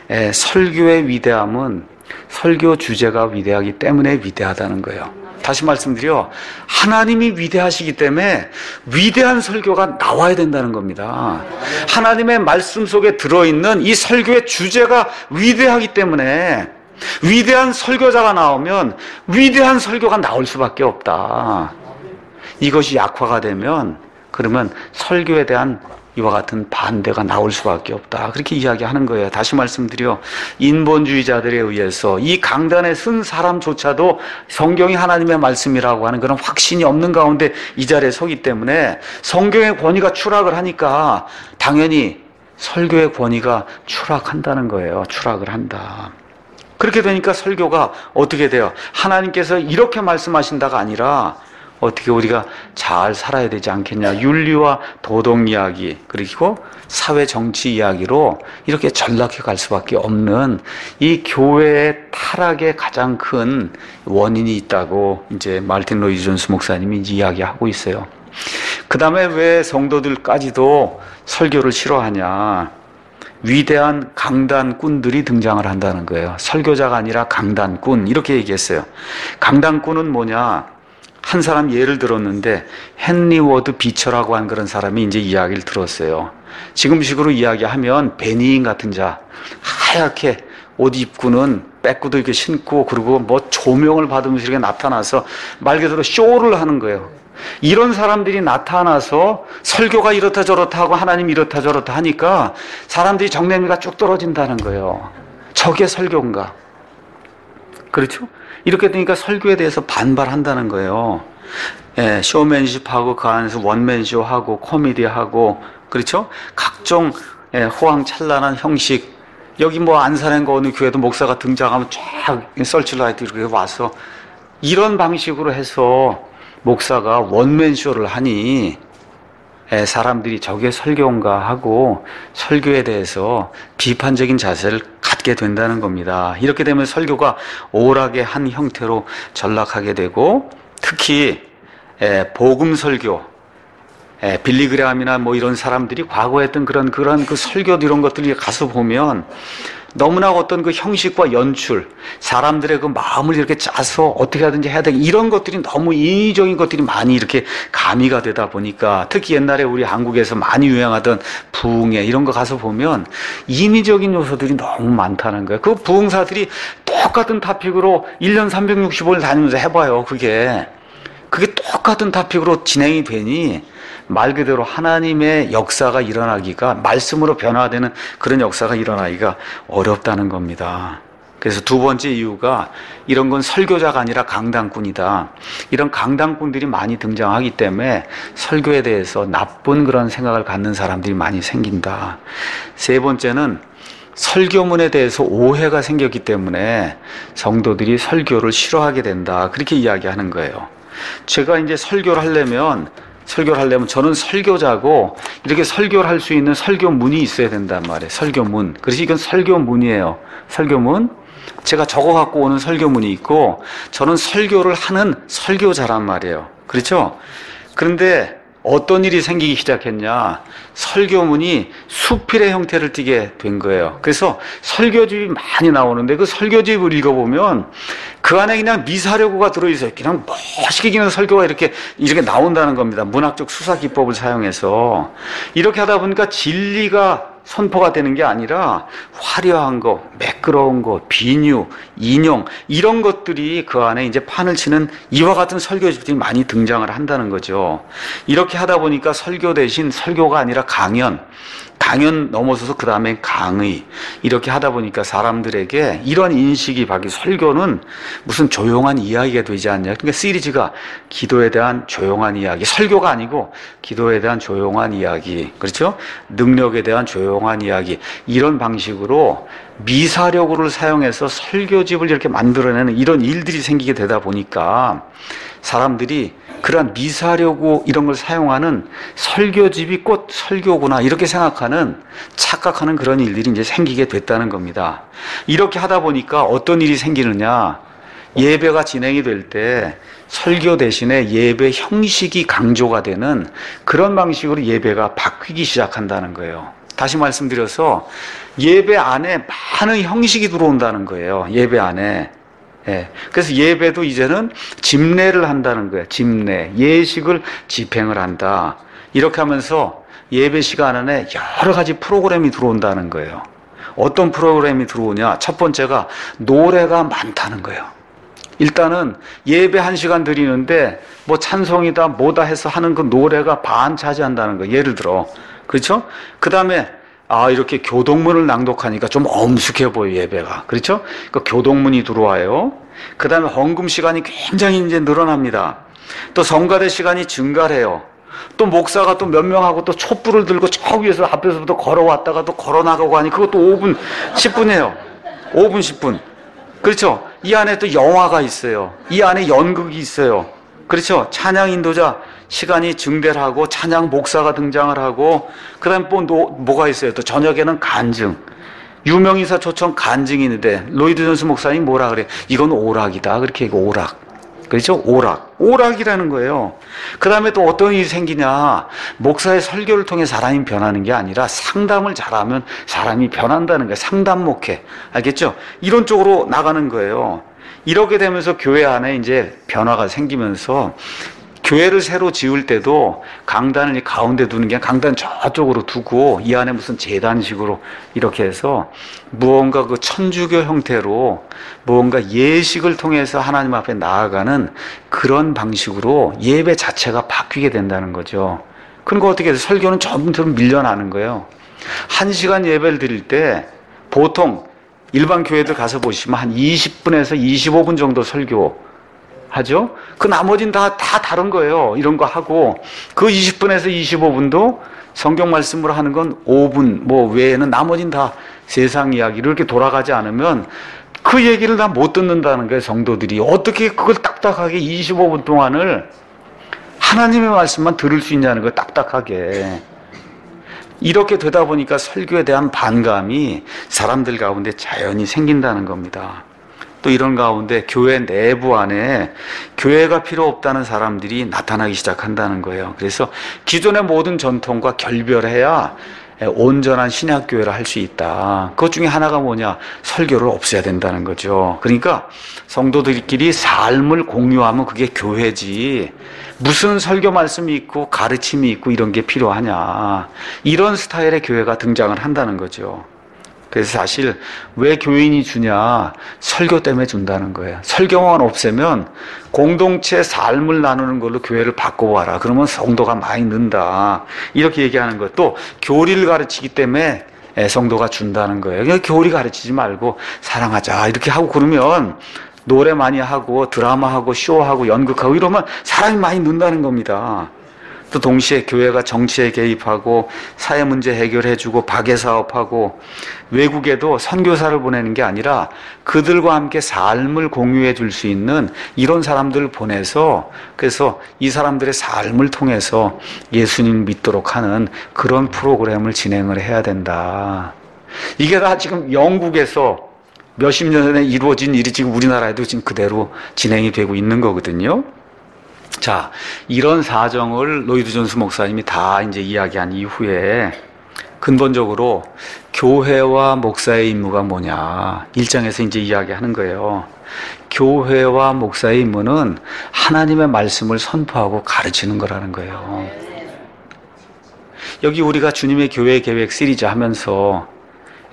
설교의 위대함은 설교 주제가 위대하기 때문에 위대하다는 거예요. 다시 말씀드려, 하나님이 위대하시기 때문에 위대한 설교가 나와야 된다는 겁니다. 하나님의 말씀 속에 들어있는 이 설교의 주제가 위대하기 때문에 위대한 설교자가 나오면 위대한 설교가 나올 수밖에 없다. 이것이 약화가 되면 그러면 설교에 대한 이와 같은 반대가 나올 수밖에 없다. 그렇게 이야기하는 거예요. 다시 말씀드려, 인본주의자들에 의해서 이 강단에 쓴 사람조차도 성경이 하나님의 말씀이라고 하는 그런 확신이 없는 가운데 이 자리에 서기 때문에 성경의 권위가 추락을 하니까 당연히 설교의 권위가 추락한다는 거예요. 추락을 한다. 그렇게 되니까 설교가 어떻게 돼요? 하나님께서 이렇게 말씀하신다가 아니라 어떻게 우리가 잘 살아야 되지 않겠냐, 윤리와 도덕 이야기, 그리고 사회 정치 이야기로 이렇게 전락해 갈 수밖에 없는 이 교회의 타락의 가장 큰 원인이 있다고 이제 말틴 로이드 존스 목사님이 이야기하고 있어요. 그 다음에 왜 성도들까지도 설교를 싫어하냐? 위대한 강단꾼들이 등장을 한다는 거예요. 설교자가 아니라 강단꾼, 이렇게 얘기했어요. 강단꾼은 뭐냐? 한 사람 예를 들었는데 헨리 워드 비처라고 한 그런 사람이 이제 이야기를 들었어요. 지금식으로 이야기하면 베니인 같은 자, 하얗게 옷 입고는 빼꾸도 이렇게 신고, 그리고 뭐 조명을 받으면서 이렇게 나타나서 말 그대로 쇼를 하는 거예요. 이런 사람들이 나타나서 설교가 이렇다 저렇다 하고 하나님 이렇다 저렇다 하니까 사람들이 정내미가 쭉 떨어진다는 거예요. 저게 설교인가? 그렇죠? 이렇게 되니까 설교에 대해서 반발한다는 거예요. 쇼맨십하고 그 안에서 원맨쇼하고 코미디하고, 그렇죠? 각종 호황찬란한 형식. 여기 뭐 안산행거 어느 교회도 목사가 등장하면 쫙 썰칠라이트 이렇게 와서 이런 방식으로 해서 목사가 원맨쇼를 하니 사람들이 저게 설교인가 하고 설교에 대해서 비판적인 자세를 갖게 된다는 겁니다. 이렇게 되면 설교가 오락의 한 형태로 전락하게 되고, 특히 복음 설교, 빌리그레함이나 뭐 이런 사람들이 과거에 했던 그런 그 설교 이런 것들이 가서 보면 너무나 어떤 그 형식과 연출, 사람들의 그 마음을 이렇게 짜서 어떻게 하든지 해야 되겠다, 이런 것들이 너무 인위적인 것들이 많이 이렇게 가미가 되다 보니까, 특히 옛날에 우리 한국에서 많이 유행하던 부흥회 이런 거 가서 보면 인위적인 요소들이 너무 많다는 거예요. 그 부흥사들이 똑같은 토픽으로 1년 365일 다니면서 해봐요. 그게 똑같은 토픽으로 진행이 되니 말 그대로 하나님의 역사가 일어나기가, 말씀으로 변화되는 그런 역사가 일어나기가 어렵다는 겁니다. 그래서 두 번째 이유가 이런 건 설교자가 아니라 강단꾼이다. 이런 강단꾼들이 많이 등장하기 때문에 설교에 대해서 나쁜 그런 생각을 갖는 사람들이 많이 생긴다. 세 번째는 설교문에 대해서 오해가 생겼기 때문에 성도들이 설교를 싫어하게 된다. 그렇게 이야기하는 거예요. 제가 이제 설교를 하려면 저는 설교자고 이렇게 설교를 할 수 있는 설교문이 있어야 된단 말이에요. 설교문. 그래서 이건 설교문이에요. 설교문. 제가 적어 갖고 오는 설교문이 있고, 저는 설교를 하는 설교자란 말이에요. 그렇죠? 그런데 어떤 일이 생기기 시작했냐? 설교문이 수필의 형태를 띠게 된 거예요. 그래서 설교집이 많이 나오는데 그 설교집을 읽어보면 그 안에 그냥 미사려고가 들어있어요. 그냥 멋있게 기는 설교가 이렇게 나온다는 겁니다. 문학적 수사 기법을 사용해서. 이렇게 하다 보니까 진리가 선포가 되는 게 아니라 화려한 거, 시끄러운 거, 비뉴, 인용 이런 것들이 그 안에 이제 판을 치는 이와 같은 설교집들이 많이 등장을 한다는 거죠. 이렇게 하다 보니까 설교 대신 설교가 아니라 강연 넘어서서 그 다음에 강의 이렇게 하다 보니까 사람들에게 이런 인식이 바뀌고 설교는 무슨 조용한 이야기가 되지 않냐. 그러니까 시리즈가 기도에 대한 조용한 이야기, 설교가 아니고 기도에 대한 조용한 이야기, 그렇죠? 능력에 대한 조용한 이야기 이런 방식으로 미사려구를 사용해서 설교집을 이렇게 만들어내는 이런 일들이 생기게 되다 보니까 사람들이 그러한 미사려구 이런 걸 사용하는 설교집이 곧 설교구나 이렇게 생각하는 착각하는 그런 일들이 이제 생기게 됐다는 겁니다. 이렇게 하다 보니까 어떤 일이 생기느냐, 예배가 진행이 될 때 설교 대신에 예배 형식이 강조가 되는 그런 방식으로 예배가 바뀌기 시작한다는 거예요. 다시 말씀드려서 예배 안에 많은 형식이 들어온다는 거예요. 예배 안에. 예. 그래서 예배도 이제는 집례를 한다는 거예요. 집례, 예식을 집행을 한다. 이렇게 하면서 예배 시간 안에 여러 가지 프로그램이 들어온다는 거예요. 어떤 프로그램이 들어오냐? 첫 번째가 노래가 많다는 거예요. 일단은 예배 1시간 드리는데 뭐 찬송이다 뭐다 해서 하는 그 노래가 반 차지한다는 거예요. 예를 들어. 그렇죠? 그 다음에 이렇게 교동문을 낭독하니까 좀 엄숙해 보여, 예배가. 그렇죠? 그 교동문이 들어와요. 그 다음에 헌금 시간이 굉장히 이제 늘어납니다. 또 성가대 시간이 증가해요. 또 목사가 또 몇 명하고 또 촛불을 들고 저 위에서 앞에서부터 걸어왔다가 또 걸어나가고 하니 그것도 5분, 10분이에요. 5분, 10분. 그렇죠? 이 안에 또 영화가 있어요. 이 안에 연극이 있어요. 그렇죠? 찬양 인도자 시간이 증대를 하고 찬양 목사가 등장을 하고 그 다음에 뭐가 있어요? 또 저녁에는 간증, 유명인사 초청 간증이 있는데 로이드 존스 목사님이 뭐라 그래? 이건 오락이다. 그렇게 이거 오락. 그렇죠? 오락이라는 거예요. 그 다음에 또 어떤 일이 생기냐, 목사의 설교를 통해 사람이 변하는 게 아니라 상담을 잘하면 사람이 변한다는 거예요. 상담 목회. 알겠죠? 이런 쪽으로 나가는 거예요. 이렇게 되면서 교회 안에 이제 변화가 생기면서 교회를 새로 지을 때도 강단을 가운데 두는 게 아니라 강단 저쪽으로 두고 이 안에 무슨 제단식으로 이렇게 해서 무언가 그 천주교 형태로 무언가 예식을 통해서 하나님 앞에 나아가는 그런 방식으로 예배 자체가 바뀌게 된다는 거죠. 그러니까 어떻게 해서 설교는 점점 밀려나는 거예요. 1시간 예배를 드릴 때 보통 일반 교회들 가서 보시면 한 20분에서 25분 정도 설교 하죠? 그 나머지는 다 다른 거예요. 이런 거 하고, 그 20분에서 25분도 성경 말씀으로 하는 건 5분, 뭐 외에는 나머지는 다 세상 이야기를 이렇게 돌아가지 않으면 그 얘기를 다 못 듣는다는 거예요, 성도들이. 어떻게 그걸 딱딱하게 25분 동안을 하나님의 말씀만 들을 수 있냐는 거예요, 딱딱하게. 이렇게 되다 보니까 설교에 대한 반감이 사람들 가운데 자연히 생긴다는 겁니다. 또 이런 가운데 교회 내부 안에 교회가 필요 없다는 사람들이 나타나기 시작한다는 거예요. 그래서 기존의 모든 전통과 결별해야 온전한 신약교회를 할 수 있다. 그것 중에 하나가 뭐냐? 설교를 없애야 된다는 거죠. 그러니까 성도들끼리 삶을 공유하면 그게 교회지, 무슨 설교 말씀이 있고 가르침이 있고 이런 게 필요하냐, 이런 스타일의 교회가 등장을 한다는 거죠. 그래서 사실 왜 교인이 주냐? 설교 때문에 준다는 거예요. 설교만 없애면 공동체 삶을 나누는 걸로 교회를 바꿔봐라. 그러면 성도가 많이 는다. 이렇게 얘기하는 것. 또 교리를 가르치기 때문에 성도가 준다는 거예요. 그냥 교리 가르치지 말고 사랑하자 이렇게 하고 그러면 노래 많이 하고 드라마하고 쇼하고 연극하고 이러면 사람이 많이 는다는 겁니다. 또 동시에 교회가 정치에 개입하고 사회 문제 해결해주고 박애사업하고 외국에도 선교사를 보내는 게 아니라 그들과 함께 삶을 공유해 줄 수 있는 이런 사람들을 보내서, 그래서 이 사람들의 삶을 통해서 예수님 믿도록 하는 그런 프로그램을 진행을 해야 된다. 이게 다 지금 영국에서 몇십 년 전에 이루어진 일이 지금 우리나라에도 지금 그대로 진행이 되고 있는 거거든요. 자, 이런 사정을 로이드 존스 목사님이 다 이제 이야기한 이후에 근본적으로 교회와 목사의 임무가 뭐냐, 1장에서 이제 이야기하는 거예요. 교회와 목사의 임무는 하나님의 말씀을 선포하고 가르치는 거라는 거예요. 여기 우리가 주님의 교회 계획 시리즈 하면서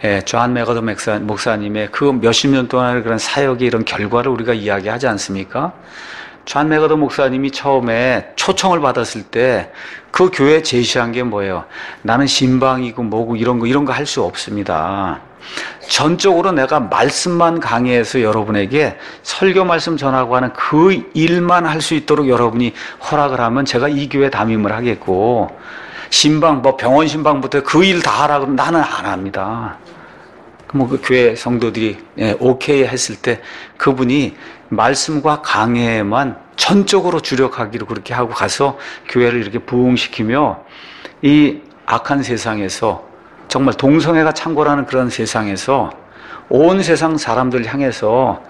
존 맥어더 목사님의 그 몇십 년 동안의 그런 사역의 이런 결과를 우리가 이야기하지 않습니까? 존 맥어더 목사님이 처음에 초청을 받았을 때 그 교회에 제시한 게 뭐예요? 나는 신방이고 뭐고 이런 거 할 수 없습니다. 전적으로 내가 말씀만 강의해서 여러분에게 설교 말씀 전하고 하는 그 일만 할 수 있도록 여러분이 허락을 하면 제가 이 교회 담임을 하겠고, 신방, 병원 신방부터 그 일 다 하라 그러면 나는 안 합니다. 그 교회 성도들이 오케이 했을 때 그분이 말씀과 강해에만 전적으로 주력하기로 그렇게 하고 가서 교회를 이렇게 부흥시키며 이 악한 세상에서 정말 동성애가 창궐하는 그런 세상에서 온 세상 사람들 향해서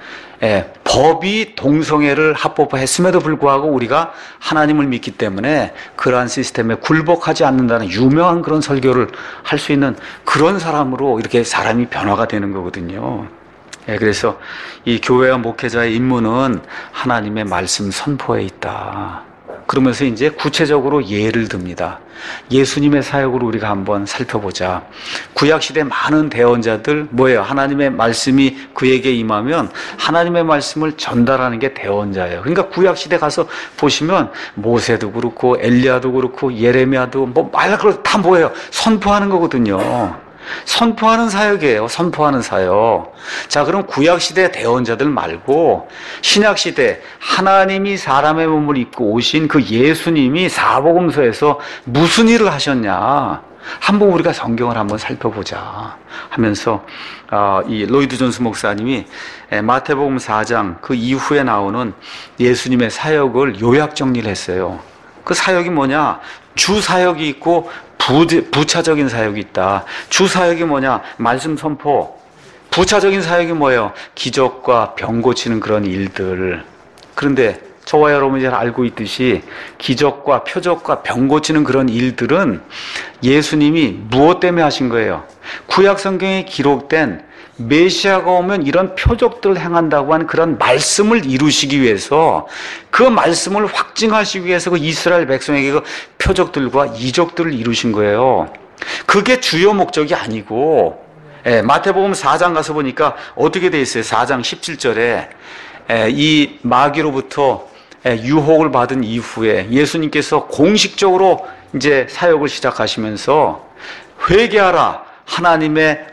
법이 동성애를 합법화했음에도 불구하고 우리가 하나님을 믿기 때문에 그러한 시스템에 굴복하지 않는다는 유명한 그런 설교를 할 수 있는 그런 사람으로 이렇게 사람이 변화가 되는 거거든요. 그래서 이 교회와 목회자의 임무는 하나님의 말씀 선포에 있다. 그러면서 이제 구체적으로 예를 듭니다. 예수님의 사역을 우리가 한번 살펴보자. 구약시대 많은 대언자들 뭐예요? 하나님의 말씀이 그에게 임하면 하나님의 말씀을 전달하는 게 대언자예요. 그러니까 구약시대 가서 보시면 모세도 그렇고 엘리야도 그렇고 예레미야도 다 뭐예요? 선포하는 거거든요. 선포하는 사역이에요. 선포하는 사역. 자, 그럼 구약시대 대언자들 말고 신약시대 하나님이 사람의 몸을 입고 오신 그 예수님이 사복음서에서 무슨 일을 하셨냐, 한번 우리가 성경을 한번 살펴보자 하면서 이 로이드 존스 목사님이 마태복음 4장 그 이후에 나오는 예수님의 사역을 요약 정리를 했어요. 그 사역이 뭐냐? 주 사역이 있고 부차적인 사역이 있다. 주 사역이 뭐냐? 말씀 선포. 부차적인 사역이 뭐예요? 기적과 병 고치는 그런 일들. 그런데 저와 여러분이 잘 알고 있듯이 기적과 표적과 병 고치는 그런 일들은 예수님이 무엇 때문에 하신 거예요? 구약 성경에 기록된 메시아가 오면 이런 표적들을 행한다고 하는 그런 말씀을 이루시기 위해서, 그 말씀을 확증하시기 위해서 그 이스라엘 백성에게 그 표적들과 이적들을 이루신 거예요. 그게 주요 목적이 아니고, 마태복음 4장 가서 보니까 어떻게 돼 있어요? 4장 17절에 이 마귀로부터 유혹을 받은 이후에 예수님께서 공식적으로 이제 사역을 시작하시면서 회개하라, 하나님의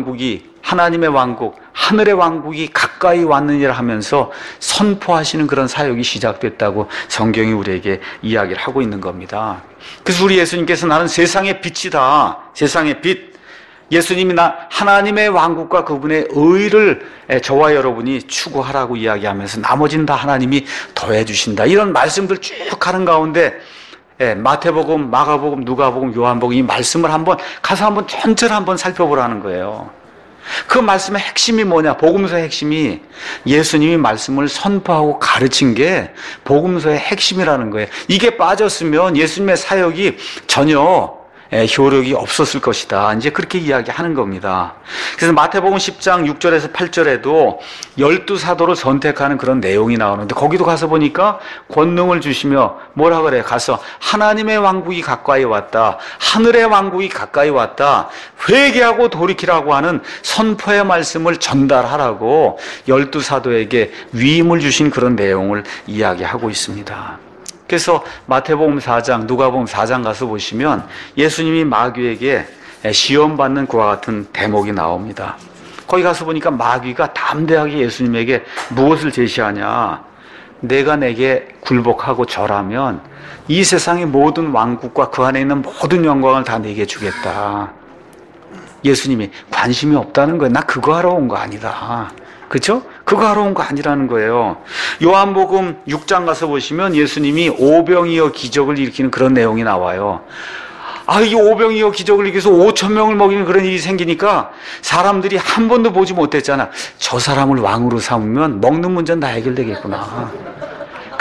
왕국, 하늘의 왕국이 가까이 왔느니라 하면서 선포하시는 그런 사역이 시작됐다고 성경이 우리에게 이야기를 하고 있는 겁니다. 그래서 우리 예수님께서 나는 세상의 빛이다. 세상의 빛. 예수님이 하나님의 왕국과 그분의 의를 저와 여러분이 추구하라고 이야기하면서 나머지는 다 하나님이 더해 주신다. 이런 말씀들 쭉 하는 가운데 마태복음, 마가복음, 누가복음, 요한복음 이 말씀을 가서 한번 전체를 한번 살펴보라는 거예요. 그 말씀의 핵심이 뭐냐? 복음서의 핵심이 예수님이 말씀을 선포하고 가르친 게 복음서의 핵심이라는 거예요. 이게 빠졌으면 예수님의 사역이 전혀 효력이 없었을 것이다. 이제 그렇게 이야기하는 겁니다. 그래서 마태복음 10장 6절에서 8절에도 12사도를 선택하는 그런 내용이 나오는데, 거기도 가서 보니까 권능을 주시며 뭐라 그래? 가서 하나님의 왕국이 가까이 왔다. 하늘의 왕국이 가까이 왔다. 회개하고 돌이키라고 하는 선포의 말씀을 전달하라고 12사도에게 위임을 주신 그런 내용을 이야기하고 있습니다. 그래서 마태복음 4장, 누가복음 4장 가서 보시면 예수님이 마귀에게 시험받는 그와 같은 대목이 나옵니다. 거기 가서 보니까 마귀가 담대하게 예수님에게 무엇을 제시하냐? 내가 내게 굴복하고 절하면 이 세상의 모든 왕국과 그 안에 있는 모든 영광을 다 내게 주겠다. 예수님이 관심이 없다는 거예요. 나 그거 하러 온 거 아니다. 그렇죠? 그거 하러 온 거 아니라는 거예요. 요한복음 6장 가서 보시면 예수님이 오병이어 기적을 일으키는 그런 내용이 나와요. 이 오병이어 기적을 일으켜서 5,000명을 먹이는 그런 일이 생기니까 사람들이 한 번도 보지 못했잖아. 저 사람을 왕으로 삼으면 먹는 문제는 다 해결되겠구나.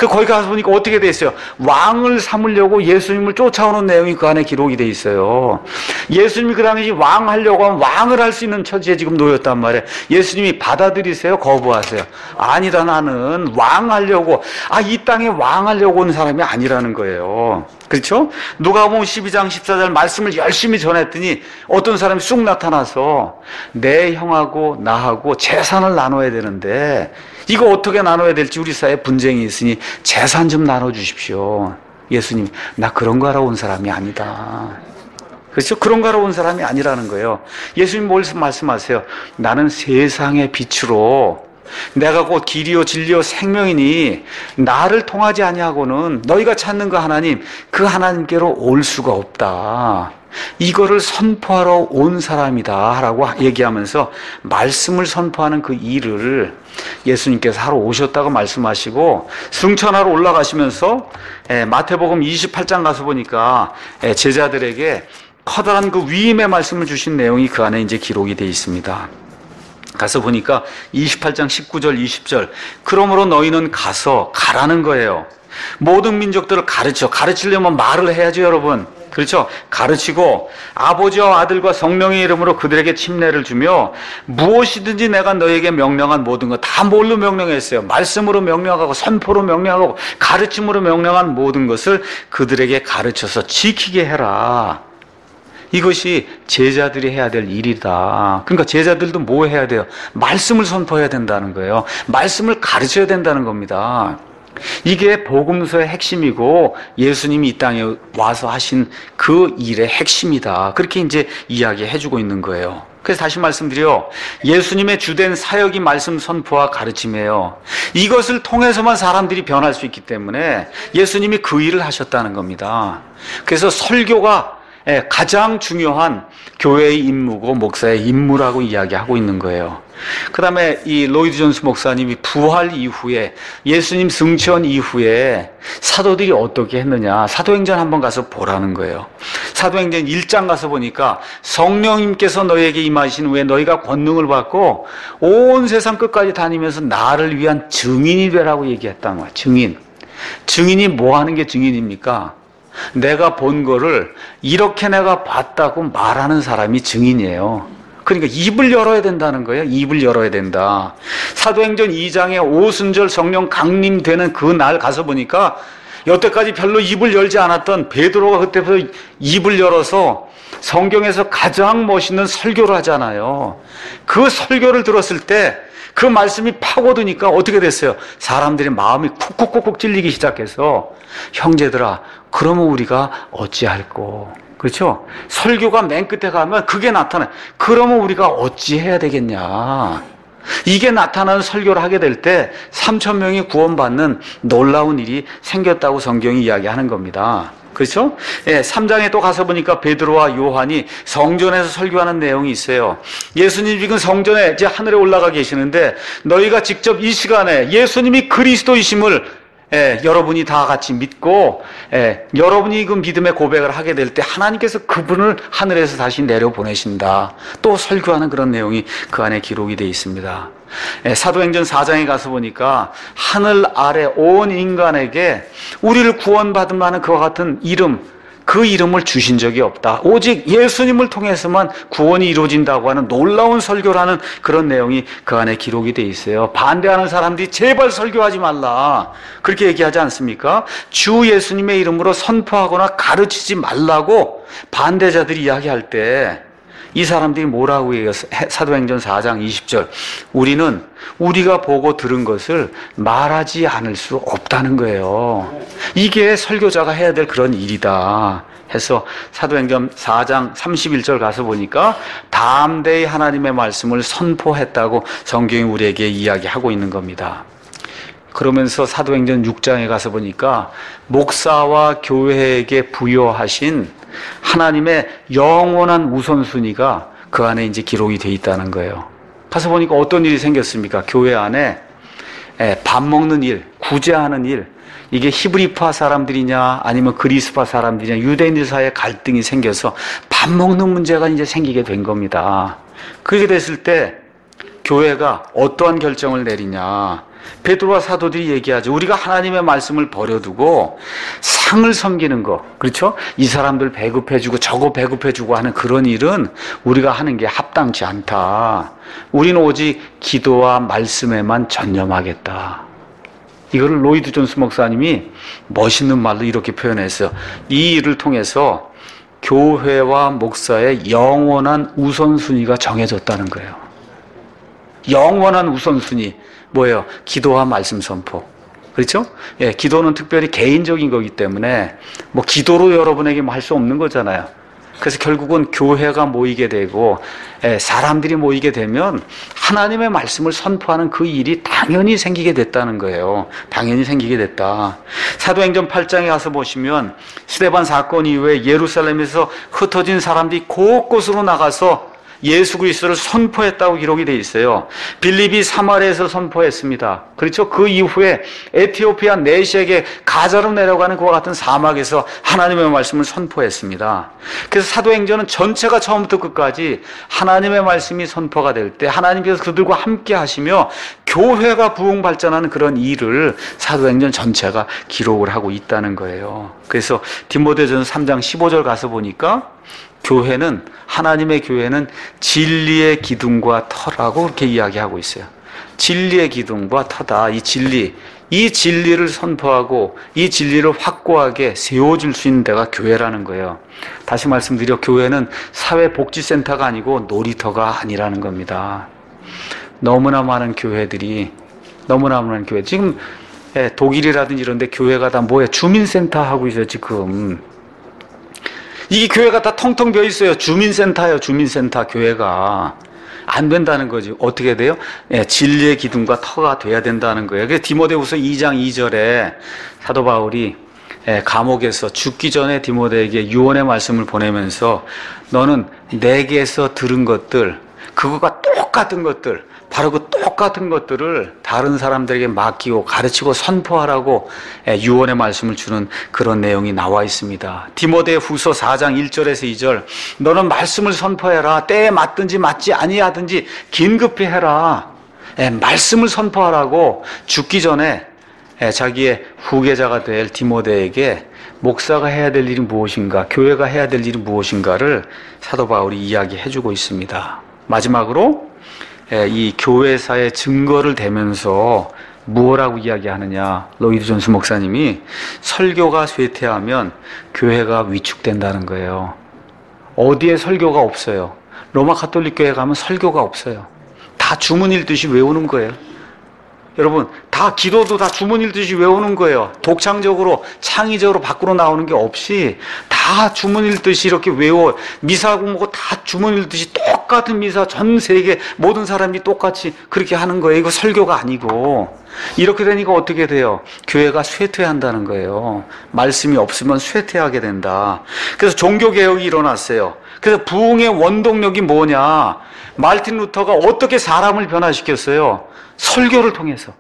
거기 가서 보니까 어떻게 돼 있어요? 왕을 삼으려고 예수님을 쫓아오는 내용이 그 안에 기록이 돼 있어요. 예수님이 그 당시 왕 하려고 하면 왕을 할 수 있는 처지에 지금 놓였단 말이에요. 예수님이 받아들이세요? 거부하세요? 아니다, 나는 왕 하려고, 이 땅에 왕 하려고 온 사람이 아니라는 거예요. 그렇죠? 누가복음 12장 14절 말씀을 열심히 전했더니 어떤 사람이 쑥 나타나서 내 형하고 나하고 재산을 나눠야 되는데 이거 어떻게 나눠야 될지 우리 사이에 분쟁이 있으니 재산 좀 나눠주십시오. 예수님, 나 그런 거 하러 온 사람이 아니다. 그렇죠? 그런 거 하러 온 사람이 아니라는 거예요. 예수님 뭘 말씀하세요? 나는 세상의 빛으로 내가 곧 길이요 진리요 생명이니 나를 통하지 아니하고는 너희가 찾는 그 하나님, 그 하나님께로 올 수가 없다. 이거를 선포하러 온 사람이다 라고 얘기하면서 말씀을 선포하는 그 일을 예수님께서 하러 오셨다고 말씀하시고 승천하러 올라가시면서 마태복음 28장 가서 보니까 제자들에게 커다란 그 위임의 말씀을 주신 내용이 그 안에 이제 기록이 되어 있습니다. 가서 보니까 28장 19절 20절 그러므로 너희는 가라는 거예요. 모든 민족들을 가르치려면 말을 해야죠, 여러분. 그렇죠? 가르치고 아버지와 아들과 성령의 이름으로 그들에게 침례를 주며 무엇이든지 내가 너에게 명령한 모든 것 다 뭘로 명령했어요? 말씀으로 명령하고 선포로 명령하고 가르침으로 명령한 모든 것을 그들에게 가르쳐서 지키게 해라. 이것이 제자들이 해야 될 일이다. 그러니까 제자들도 뭐 해야 돼요? 말씀을 선포해야 된다는 거예요. 말씀을 가르쳐야 된다는 겁니다. 이게 복음서의 핵심이고 예수님이 이 땅에 와서 하신 그 일의 핵심이다. 그렇게 이제 이야기해주고 있는 거예요. 그래서 다시 말씀드려, 예수님의 주된 사역이 말씀 선포와 가르침이에요. 이것을 통해서만 사람들이 변할 수 있기 때문에 예수님이 그 일을 하셨다는 겁니다. 그래서 설교가 가장 중요한 교회의 임무고 목사의 임무라고 이야기하고 있는 거예요. 그 다음에 이 로이드 존스 목사님이 부활 이후에 예수님 승천 이후에 사도들이 어떻게 했느냐, 사도행전 한번 가서 보라는 거예요. 사도행전 1장 가서 보니까 성령님께서 너희에게 임하신 후에 너희가 권능을 받고 온 세상 끝까지 다니면서 나를 위한 증인이 되라고 얘기했다는 거예요. 증인이 뭐 하는 게 증인입니까? 내가 본 거를 이렇게 내가 봤다고 말하는 사람이 증인이에요. 그러니까 입을 열어야 된다는 거예요. 입을 열어야 된다. 사도행전 2장에 오순절 성령 강림되는 그 날 가서 보니까 여태까지 별로 입을 열지 않았던 베드로가 그때부터 입을 열어서 성경에서 가장 멋있는 설교를 하잖아요. 그 설교를 들었을 때 그 말씀이 파고드니까 어떻게 됐어요? 사람들이 마음이 쿡쿡쿡쿡 찔리기 시작해서 형제들아, 그러면 우리가 어찌할꼬? 그렇죠? 설교가 맨 끝에 가면 그게 나타나요. 그러면 우리가 어찌해야 되겠냐? 이게 나타나는 설교를 하게 될 때 3,000명이 구원받는 놀라운 일이 생겼다고 성경이 이야기하는 겁니다. 그렇죠? 3장에 또 가서 보니까 베드로와 요한이 성전에서 설교하는 내용이 있어요. 예수님 지금 성전에 이제 하늘에 올라가 계시는데 너희가 직접 이 시간에 예수님이 그리스도이심을 여러분이 다 같이 믿고 여러분이 그 믿음의 고백을 하게 될 때 하나님께서 그분을 하늘에서 다시 내려보내신다. 또 설교하는 그런 내용이 그 안에 기록이 되어 있습니다. 사도행전 4장에 가서 보니까 하늘 아래 온 인간에게 우리를 구원받을 만한 그와 같은 이름, 그 이름을 주신 적이 없다. 오직 예수님을 통해서만 구원이 이루어진다고 하는 놀라운 설교라는 그런 내용이 그 안에 기록이 되어 있어요. 반대하는 사람들이 제발 설교하지 말라, 그렇게 얘기하지 않습니까? 주 예수님의 이름으로 선포하거나 가르치지 말라고 반대자들이 이야기할 때 이 사람들이 뭐라고 얘기해요? 사도행전 4장 20절 우리는 우리가 보고 들은 것을 말하지 않을 수 없다는 거예요. 이게 설교자가 해야 될 그런 일이다 해서 사도행전 4장 31절 가서 보니까 담대히 하나님의 말씀을 선포했다고 성경이 우리에게 이야기하고 있는 겁니다. 그러면서 사도행전 6장에 가서 보니까 목사와 교회에게 부여하신 하나님의 영원한 우선순위가 그 안에 이제 기록이 되어 있다는 거예요. 가서 보니까 어떤 일이 생겼습니까? 교회 안에 밥 먹는 일, 구제하는 일, 이게 히브리파 사람들이냐 아니면 그리스파 사람들이냐 유대인들 사이에 갈등이 생겨서 밥 먹는 문제가 이제 생기게 된 겁니다. 그렇게 됐을 때 교회가 어떠한 결정을 내리냐, 베드로와 사도들이 얘기하죠. 우리가 하나님의 말씀을 버려두고 상을 섬기는 거, 그렇죠? 이 사람들 배급해주고 저거 배급해주고 하는 그런 일은 우리가 하는 게 합당치 않다. 우리는 오직 기도와 말씀에만 전념하겠다. 이거를 로이드 존스 목사님이 멋있는 말로 이렇게 표현했어요. 이 일을 통해서 교회와 목사의 영원한 우선순위가 정해졌다는 거예요. 영원한 우선순위 뭐예요? 기도와 말씀 선포. 그렇죠? 예, 기도는 특별히 개인적인 거기 때문에 뭐 기도로 여러분에게 할 수 없는 거잖아요. 그래서 결국은 교회가 모이게 되고 사람들이 모이게 되면 하나님의 말씀을 선포하는 그 일이 당연히 생기게 됐다는 거예요. 당연히 생기게 됐다. 사도행전 8장에 가서 보시면 스데반 사건 이후에 예루살렘에서 흩어진 사람들이 곳곳으로 나가서 예수 그리스도를 선포했다고 기록이 되어 있어요. 빌립이 사마리아에서 선포했습니다. 그렇죠? 그 이후에 에티오피아 내시에게 가자로 내려가는 그와 같은 사막에서 하나님의 말씀을 선포했습니다. 그래서 사도행전은 전체가 처음부터 끝까지 하나님의 말씀이 선포가 될 때 하나님께서 그들과 함께 하시며 교회가 부흥 발전하는 그런 일을 사도행전 전체가 기록을 하고 있다는 거예요. 그래서 디모데전서 3장 15절 가서 보니까 교회는, 하나님의 교회는 진리의 기둥과 터라고 그렇게 이야기하고 있어요. 진리의 기둥과 터다. 이 진리를 선포하고 이 진리를 확고하게 세워줄 수 있는 데가 교회라는 거예요. 다시 말씀드려, 교회는 사회복지센터가 아니고 놀이터가 아니라는 겁니다. 너무나 많은 교회들이, 지금 독일이라든지 이런 데 교회가 다 뭐예요? 주민센터 하고 있어요, 지금. 이게 교회가 다 텅텅 비어 있어요. 주민센터예요, 주민센터. 교회가 안 된다는 거지. 어떻게 돼요? 진리의 기둥과 터가 돼야 된다는 거예요. 그래서 디모데후서 2장 2절에 사도 바울이 감옥에서 죽기 전에 디모데에게 유언의 말씀을 보내면서 너는 내게서 들은 것들, 그거가 똑같은 것들, 바로 그 똑같은 것들을 다른 사람들에게 맡기고 가르치고 선포하라고 유언의 말씀을 주는 그런 내용이 나와 있습니다. 디모데후서 4장 1절에서 2절, 너는 말씀을 선포해라. 때에 맞든지 맞지 아니하든지 긴급히 해라. 말씀을 선포하라고 죽기 전에 자기의 후계자가 될 디모데에게 목사가 해야 될 일이 무엇인가, 교회가 해야 될 일이 무엇인가를 사도 바울이 이야기해주고 있습니다. 마지막으로 이 교회사의 증거를 대면서 무엇라고 이야기하느냐, 로이드 존스 목사님이 설교가 쇠퇴하면 교회가 위축된다는 거예요. 어디에 설교가 없어요. 로마 가톨릭 교회 가면 설교가 없어요. 다 주문 읽듯이 외우는 거예요. 여러분, 다 기도도 다 주문 읽듯이 외우는 거예요. 독창적으로, 창의적으로 밖으로 나오는 게 없이 다 주문 읽듯이 이렇게 외워. 미사 공부고 다 주문 읽듯이 똑같은 미사, 전 세계 모든 사람이 똑같이 그렇게 하는 거예요. 이거 설교가 아니고. 이렇게 되니까 어떻게 돼요? 교회가 쇠퇴한다는 거예요. 말씀이 없으면 쇠퇴하게 된다. 그래서 종교개혁이 일어났어요. 그래서 부흥의 원동력이 뭐냐? 마르틴 루터가 어떻게 사람을 변화시켰어요? 설교를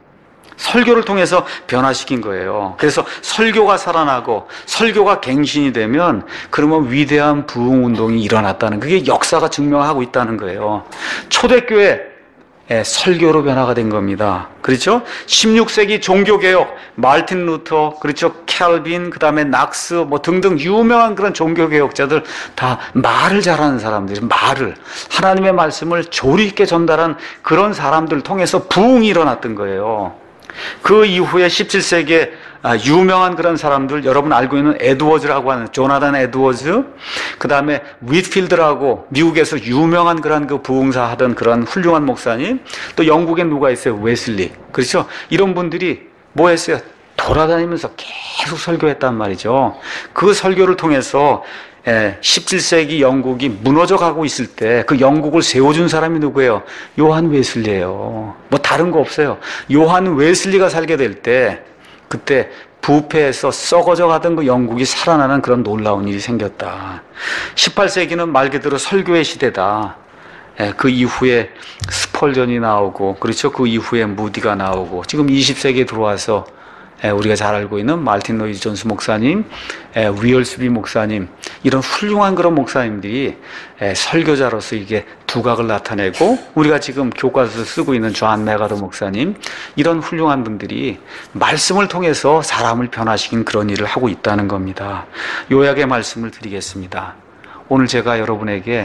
통해서 변화시킨 거예요. 그래서 설교가 살아나고 설교가 갱신이 되면 그러면 위대한 부흥 운동이 일어났다는, 그게 역사가 증명하고 있다는 거예요. 초대교회 설교로 변화가 된 겁니다. 그렇죠? 16세기 종교개혁, 마르틴 루터, 그렇죠? 캘빈, 그 다음에 낙스, 뭐 등등 유명한 그런 종교개혁자들 다 말을 잘하는 사람들이, 하나님의 말씀을 조리 있게 전달한 그런 사람들을 통해서 부흥이 일어났던 거예요. 그 이후에 17세기에 유명한 그런 사람들, 여러분 알고 있는 에드워즈라고 하는 조나단 에드워즈, 그 다음에 윗필드라고 미국에서 유명한 그런 그 부흥사 하던 그런 훌륭한 목사님, 또 영국에 누가 있어요? 웨슬리. 그렇죠? 이런 분들이 뭐 했어요? 돌아다니면서 계속 설교했단 말이죠. 그 설교를 통해서 17세기 영국이 무너져 가고 있을 때 그 영국을 세워준 사람이 누구예요? 요한 웨슬리예요. 뭐 다른 거 없어요. 요한 웨슬리가 살게 될 때, 그때 부패해서 썩어져 가던 그 영국이 살아나는 그런 놀라운 일이 생겼다. 18세기는 말 그대로 설교의 시대다. 그 이후에 스펄전이 나오고, 그렇죠? 그 이후에 무디가 나오고, 지금 20세기에 들어와서 우리가 잘 알고 있는 말틴 로이드 존스 목사님, 위얼스비 목사님, 이런 훌륭한 그런 목사님들이 설교자로서 이게 두각을 나타내고, 우리가 지금 교과서를 쓰고 있는 존 메가더 목사님, 이런 훌륭한 분들이 말씀을 통해서 사람을 변화시킨 그런 일을 하고 있다는 겁니다. 요약의 말씀을 드리겠습니다. 오늘 제가 여러분에게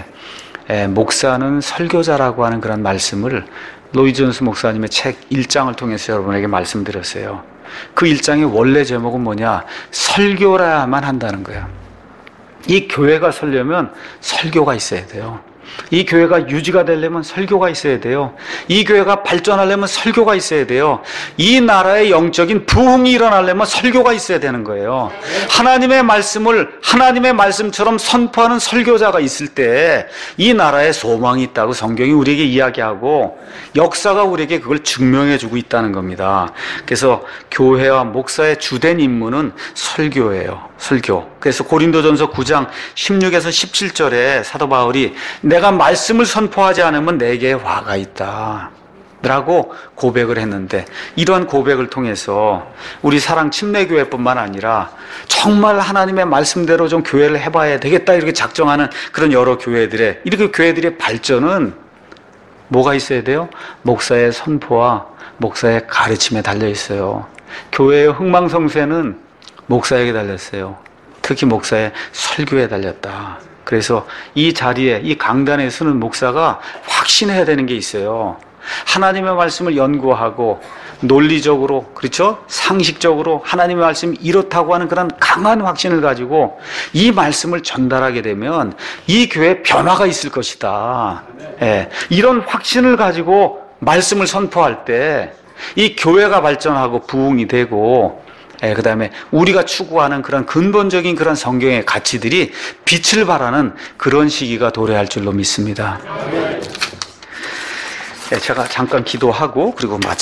목사는 설교자라고 하는 그런 말씀을 로이드 존스 목사님의 책 1장을 통해서 여러분에게 말씀드렸어요. 그 1장의 원래 제목은 뭐냐? 설교라야만 한다는 거예요. 이 교회가 서려면 설교가 있어야 돼요. 이 교회가 유지가 되려면 설교가 있어야 돼요. 이 교회가 발전하려면 설교가 있어야 돼요. 이 나라의 영적인 부흥이 일어나려면 설교가 있어야 되는 거예요. 하나님의 말씀을 하나님의 말씀처럼 선포하는 설교자가 있을 때 이 나라에 소망이 있다고 성경이 우리에게 이야기하고 역사가 우리에게 그걸 증명해 주고 있다는 겁니다. 그래서 교회와 목사의 주된 임무는 설교예요. 설교. 그래서 고린도전서 9장 16에서 17절에 사도 바울이 내가 말씀을 선포하지 않으면 내게 화가 있다 라고 고백을 했는데, 이러한 고백을 통해서 우리 사랑 침례교회뿐만 아니라 정말 하나님의 말씀대로 좀 교회를 해봐야 되겠다 이렇게 작정하는 그런 여러 교회들의, 이렇게 교회들의 발전은 뭐가 있어야 돼요? 목사의 선포와 목사의 가르침에 달려 있어요. 교회의 흥망성쇠는 목사에게 달렸어요. 특히 목사의 설교에 달렸다. 그래서 이 자리에, 이 강단에 서는 목사가 확신해야 되는 게 있어요. 하나님의 말씀을 연구하고 논리적으로, 그렇죠? 상식적으로 하나님의 말씀이 이렇다고 하는 그런 강한 확신을 가지고 이 말씀을 전달하게 되면 이 교회에 변화가 있을 것이다. 이런 확신을 가지고 말씀을 선포할 때 이 교회가 발전하고 부흥이 되고, 그 다음에 우리가 추구하는 그런 근본적인 그런 성경의 가치들이 빛을 발하는 그런 시기가 도래할 줄로 믿습니다. 제가 잠깐 기도하고 그리고 마치